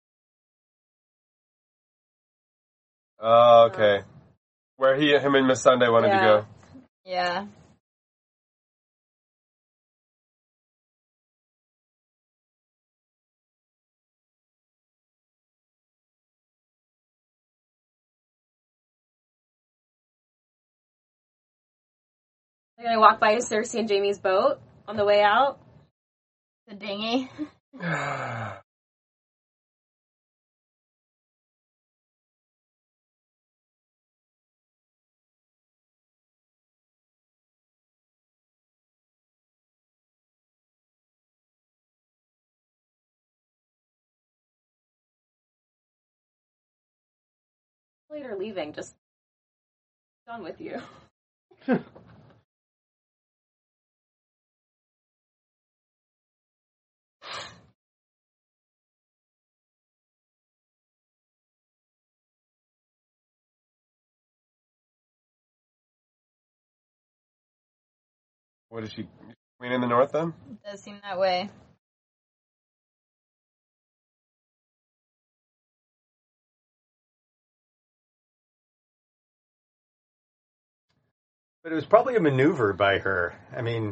Oh, okay. Where he, him and Miss Sunday wanted Yeah. to go. Yeah. They're gonna walk by to Cersei and Jamie's boat on the way out. The dinghy. Later leaving, just done with you. What is she? Queen in the North then? It does seem that way. But it was probably a maneuver by her. I mean,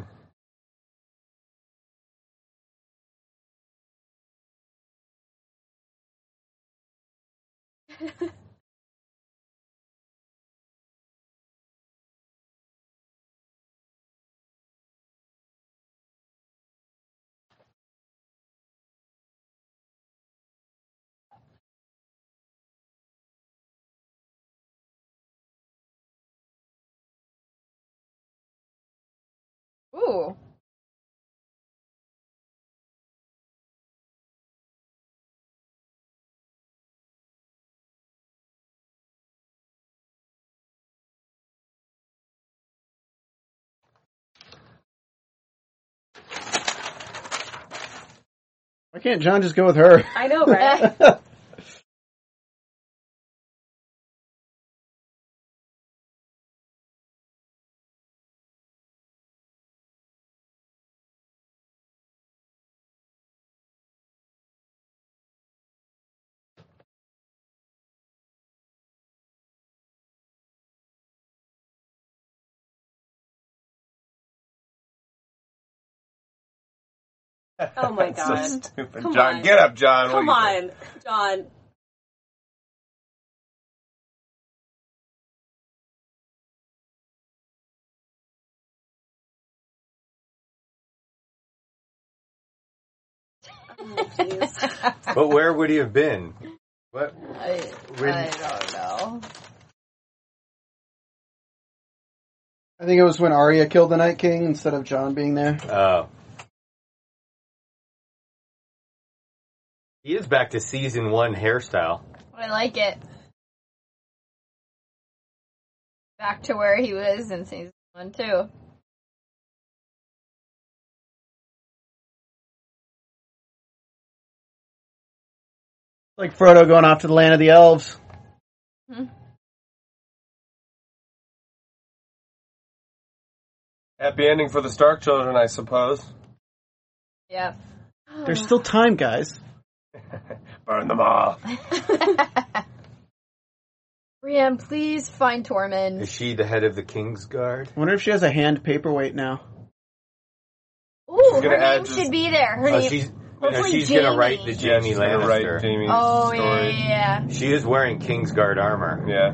Ooh. Why can't John just go with her? I know, right? Oh my That's god. so stupid. Come John, on. get up, John. Come What are you on, John. Oh, jeez. but where would he have been? What? I, When- I don't know. I think it was when Arya killed the Night King instead of John being there. Oh. He is back to season one hairstyle. I like it. Back to where he was in season one, too. Like Frodo going off to the land of the elves. Hmm. Happy ending for the Stark children, I suppose. Yeah. There's still time, guys. Burn them all. Brienne, please find Tormund. Is she the head of the King's Guard? I wonder if she has a hand paperweight now. Ooh, gonna her add name just- should be there. Her Oh, name. she's, no, hopefully she's gonna Jaime. write the Jaime She's gonna write Lannister. Jaime's Oh, yeah, story. yeah, yeah. She is wearing King's Guard armor. Yeah.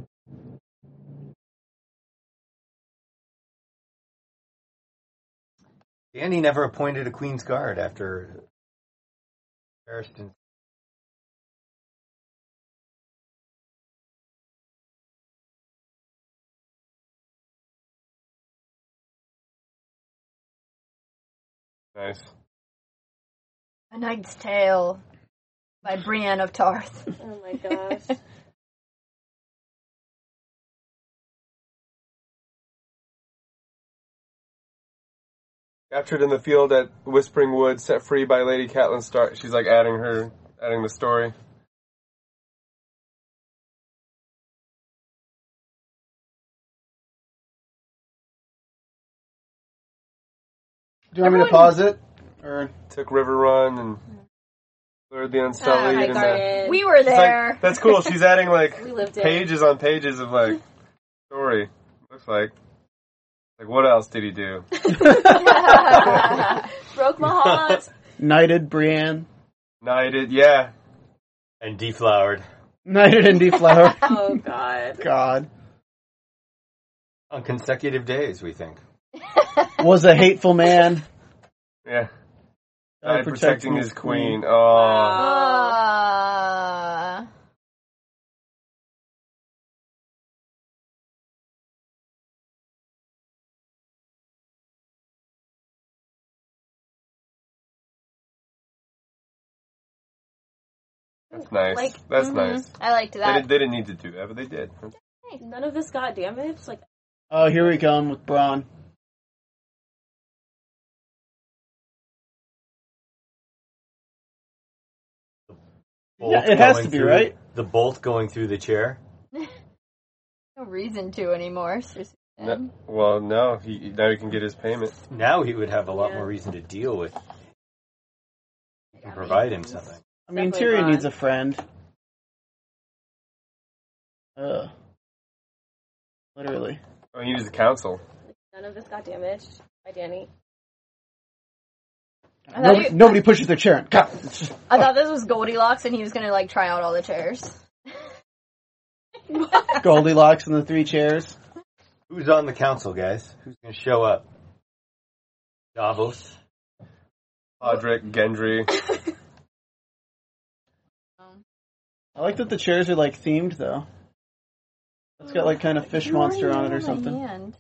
Dany never appointed a Queen's Guard after Barristan. Nice. A Knight's Tale by Brienne of Tarth. Oh my gosh. Captured in the field at Whispering Wood, set free by Lady Catelyn Stark. She's like adding her, adding the story. Do you want me to Everyone- pause it? Or Took River Run and lured the Oh, Unsullied. my and the, Garden. We were It's like- there. that's cool. She's adding like We lived it. pages on pages of like story. Looks like. Like what else did he do? Broke my heart. knighted Brienne. Knighted, yeah. And deflowered. Knighted and deflowered. Oh god. God. On consecutive days, we think. Was a hateful man. Yeah. Died Died protecting his queen. Oh. Uh, That's nice. Like, That's mhm. nice. I liked They, that. did, they didn't need to do that, but they did. Hey, none of this got damaged. Like, Oh, here we come with Bronn. Bolt Yeah, it has going to be, through- right? The bolt going through the chair. No reason to anymore. Cersei said. No, well, no. He now he can get his payment. Now he would have a lot Yeah. more reason to deal with. You can provide him something. I mean, Definitely Tyrion Bronn. needs a friend. Ugh. Literally. Oh, he needs the council. none of this got damaged by Dany. I thought, Nobody, he- nobody pushes their chair. God, it's just- I thought this was Goldilocks and he was gonna like try out all the chairs. Goldilocks and the three chairs. Who's on the council, guys? Who's going to show up? Davos. Podrick, Gendry. I like that the chairs are like themed though. It's got like kind of fish monster on it or something. Hand.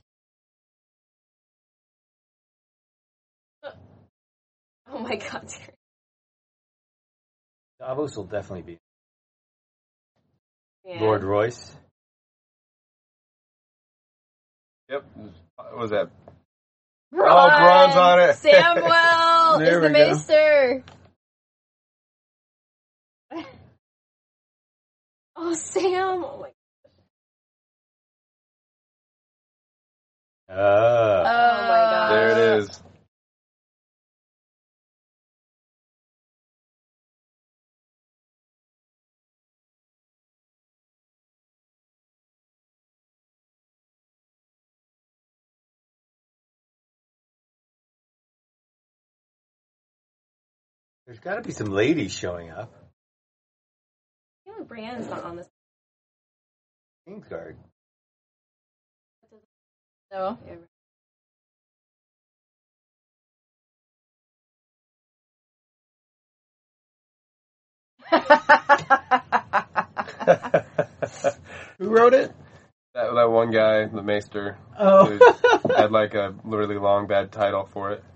Oh my god, Tyrion. Davos will definitely be. Man. Lord Royce. Yep. What was that? Bronze Oh, bronze on it. Samwell There is the we go. maester. Oh, Sam. Oh my Ah. Oh my God. There it is. There's got to be some ladies showing up. I feel like Brienne's not on this. Kingsguard. No. Who wrote it? That that one guy, the Maester, Oh. who had like a really long bad title for it.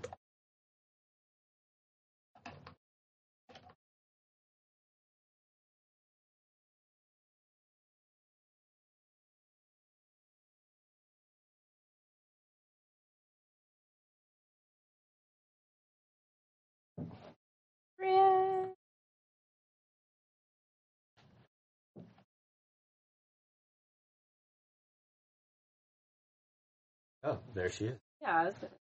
Brienne. Oh, there she is. Yeah. It's good.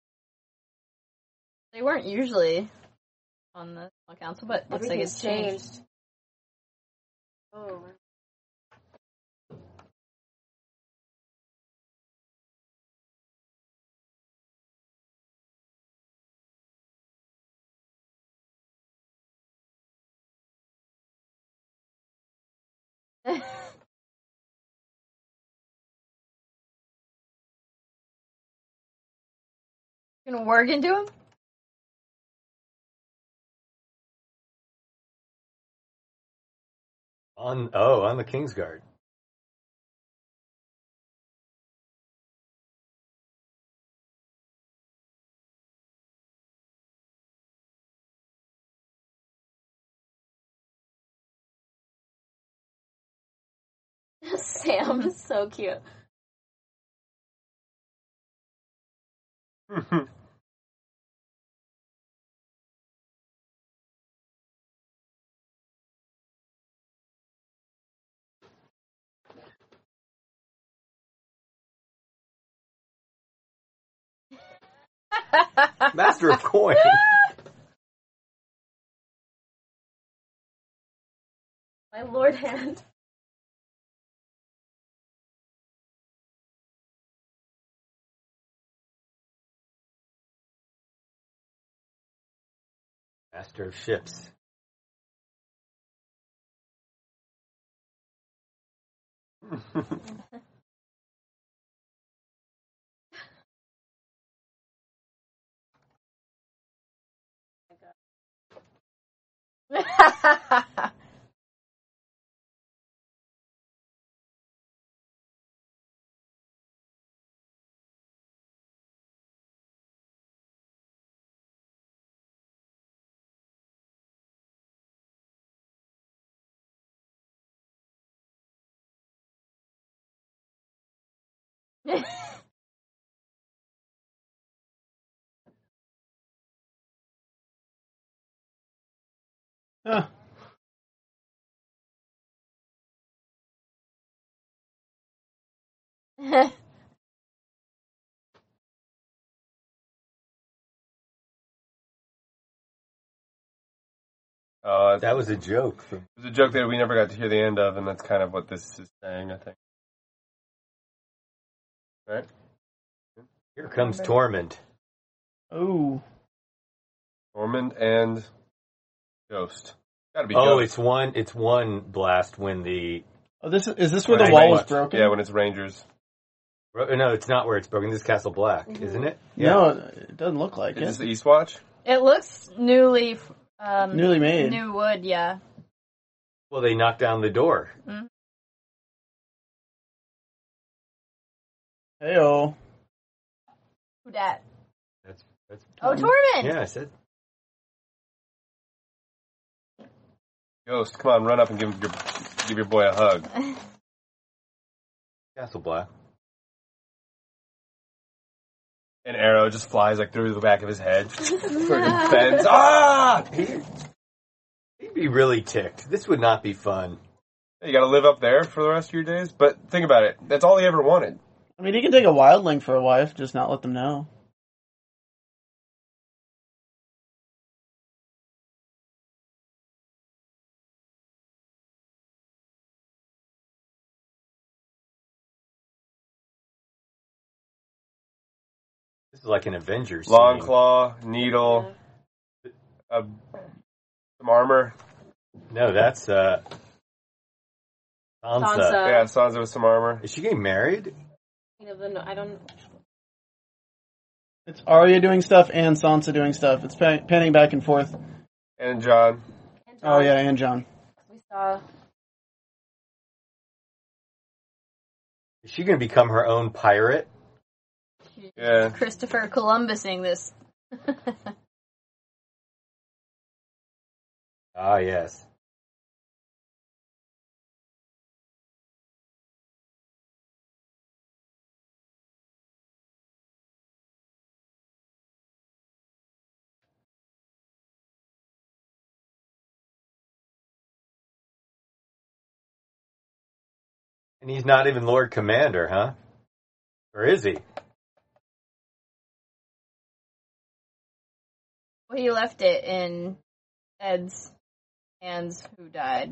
They weren't usually on the council, but looks like it's changed. changed. Oh. Gonna work into him? On oh, on the Kingsguard. Sam is so cute. Master of Coin. My lord hand. Master of Ships. Huh. Uh, That was a joke. it was a joke that we never got to hear the end of, and that's kind of what this is saying, I think. Right? Here comes Torment. Oh. Ormond and Ghost. Gotta be Oh, Ghost. it's one. It's one blast when the. Oh, this is, is this where When the it's wall was Rangers. broken? Yeah, when it's Rangers. No, it's not where it's broken. This is Castle Black, isn't it? No, it doesn't look like Is this it. the Eastwatch? It looks newly, um, Newly made. new wood, yeah. Well, they knocked down the door. Heyo. Who dat? That's that's. Oh, Torment! Yeah, I said. Ghost, come on, run up and give your give your boy a hug. Castle Black. An arrow just flies like through the back of his head. Freaking bends. Ah! He'd, he'd be really ticked. This would not be fun. You gotta live up there for the rest of your days. But think about it. That's all he ever wanted. I mean, he can take a wildling for a wife, just not let them know. This is like an Avengers. Long scene. claw, needle, uh, some armor. No, that's uh. Sansa. Sansa. Yeah, Sansa with some armor. Is she getting married? You know, the, I don't. It's Arya doing stuff and Sansa doing stuff. It's pan- panning back and forth. And John. And Oh, John, yeah, and John. We saw. Is she going to become her own pirate? Yeah. Christopher Columbusing this. Ah, yes. And he's not even Lord Commander, huh? Or is he? Well, he left it in Ed's hands, who died.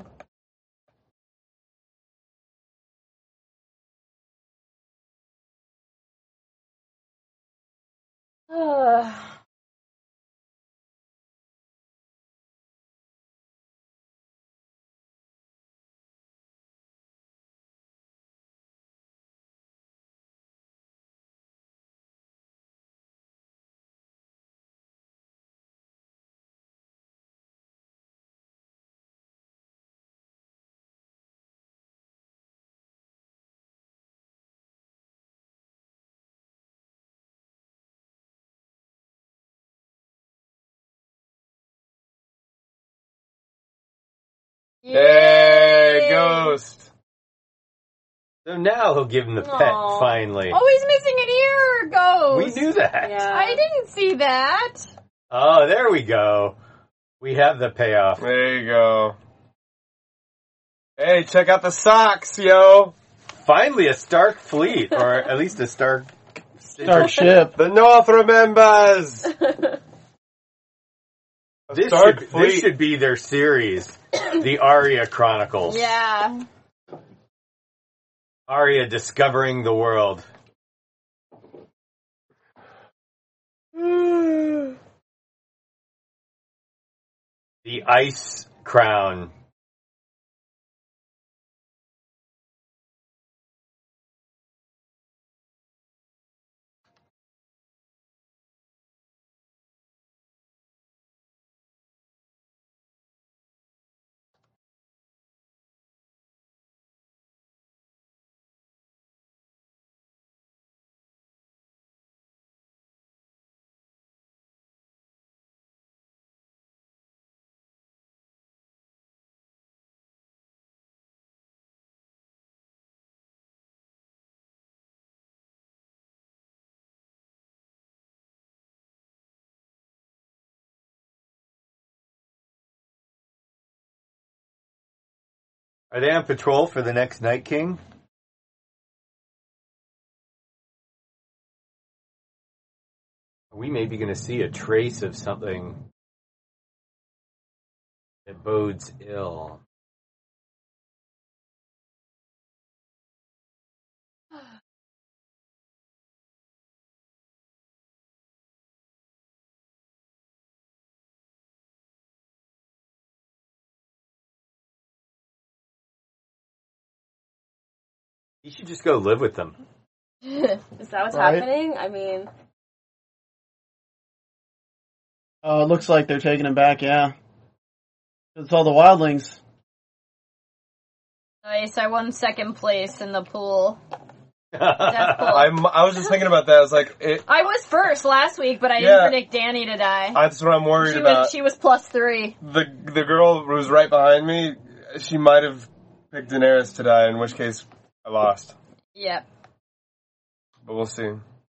Hey, Ghost. So now he'll give him the pet, Aw. finally. Oh, he's missing an ear, Ghost! We knew that. Yeah. I didn't see that. Oh, there we go. We have the payoff. There you go. Hey, check out the socks, yo. Finally a Stark fleet, or at least a Stark... Starship. The North remembers. A This Stark should, fleet. this should be their series, the Arya Chronicles. Yeah. Arya discovering the world. The Ice Crown. Are they on patrol for the next Night King? We may be going to see a trace of something that bodes ill. You should just go live with them. Is that what's Right. happening? I mean, Oh, it looks like they're taking him back, yeah. It's all the wildlings. Nice, I won second place in the pool. Death pool. I'm, I was just thinking about that. I was like, it, I was first last week, but I didn't Yeah. predict Danny to die. that's what I'm worried she about. was she was plus three. The the girl who was right behind me, she might have picked Daenerys to die, in which case I lost. Yep. But we'll see.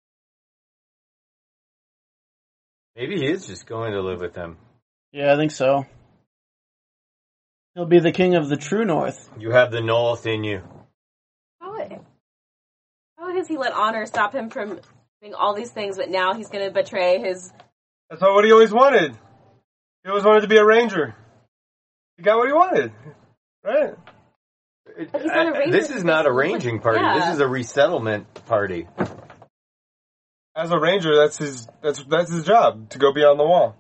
Maybe he is just going to live with them. Yeah, I think so. He'll be the king of the true north. You have the North in you. how, how does he let honor stop him from doing all these things, but now he's going to betray his... That's not what he always wanted. He always wanted to be a ranger. He got what he wanted, right? But he's not a ranger. This is not a ranging party. Yeah. This is a resettlement party. As a ranger, that's his that's that's his job, to go beyond the wall.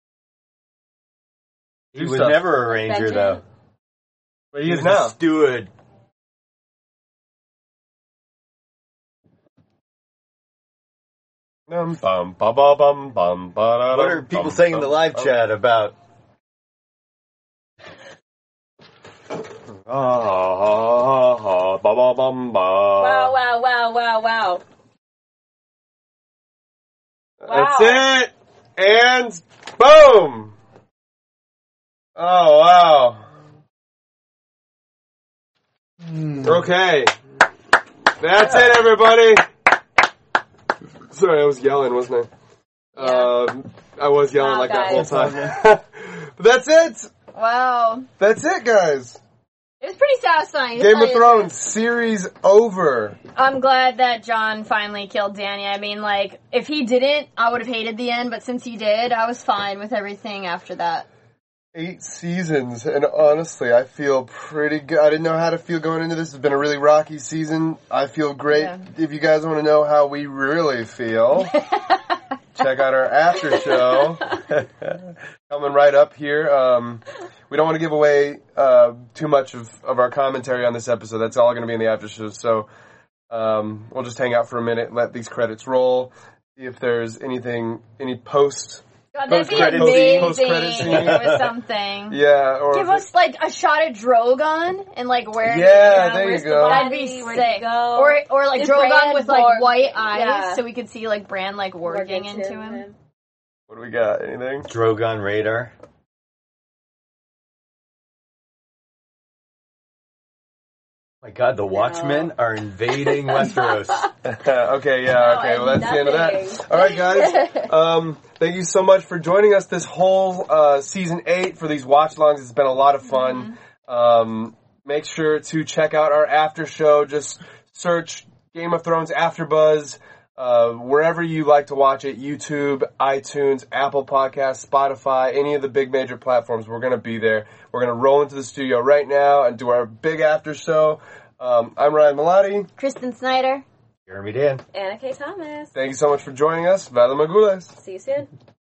He Do was stuff. never a ranger, Benjamin? though. But he, He is was now. a steward. Bum, bum, ba, ba, bum, bum, ba, da, What dum, are people bum, saying in the bum, live bum. chat about? Ah, ha, ha, ha, ba, ba, bum, ba. Wow, wow, wow, wow, wow. That's it! And boom! Oh, wow. Okay. That's it, everybody. Sorry, I was yelling, wasn't I? Yeah. Um, I was yelling Wow, like that whole guys. time. But that's it! Wow. That's it, guys. It was pretty satisfying. to Game tell of you the Thrones series over. truth. I'm glad that John finally killed Dany. I mean, like, if he didn't, I would have hated the end, but since he did, I was fine with everything after that. Eight seasons, and honestly, I feel pretty good. I didn't know how to feel going into this. It's been a really rocky season. I feel great. Yeah. If you guys want to know how we really feel, check out our after show coming right up here. Um, we don't want to give away uh, too much of, of our commentary on this episode. That's all going to be in the after show. So um, we'll just hang out for a minute, let these credits roll, see if there's anything, any post. God, that'd be Post-credit amazing scene, post-credit if scene. there was something. Yeah, or Give us, like, a shot at Drogon and, like, where... Yeah, there you where's the go. That'd be body? Where'd sick. it go? Or, or like, Is Drogon Bran with, like, more- white eyes, yeah. so we could see, like, Bran, like, working Working into him. what do we got? Anything? Drogon radar. My God, the Watchmen are invading Westeros. Okay, yeah, okay, well that's the end of that. Nothing. Alright guys, um, thank you so much for joining us this whole, uh, season eight for these watch-alongs. It's been a lot of fun. Um, make sure to check out our after show. Just search Game of Thrones AfterBuzz, uh, wherever you like to watch it, YouTube, iTunes, Apple Podcasts, Spotify, any of the big major platforms. We're gonna be there. We're gonna roll into the studio right now and do our big after show. Um, I'm Ryan Malati. Kristen Snyder. Jeremy Dan. Anna K. Thomas. Thank you so much for joining us. Vale Magules. See you soon.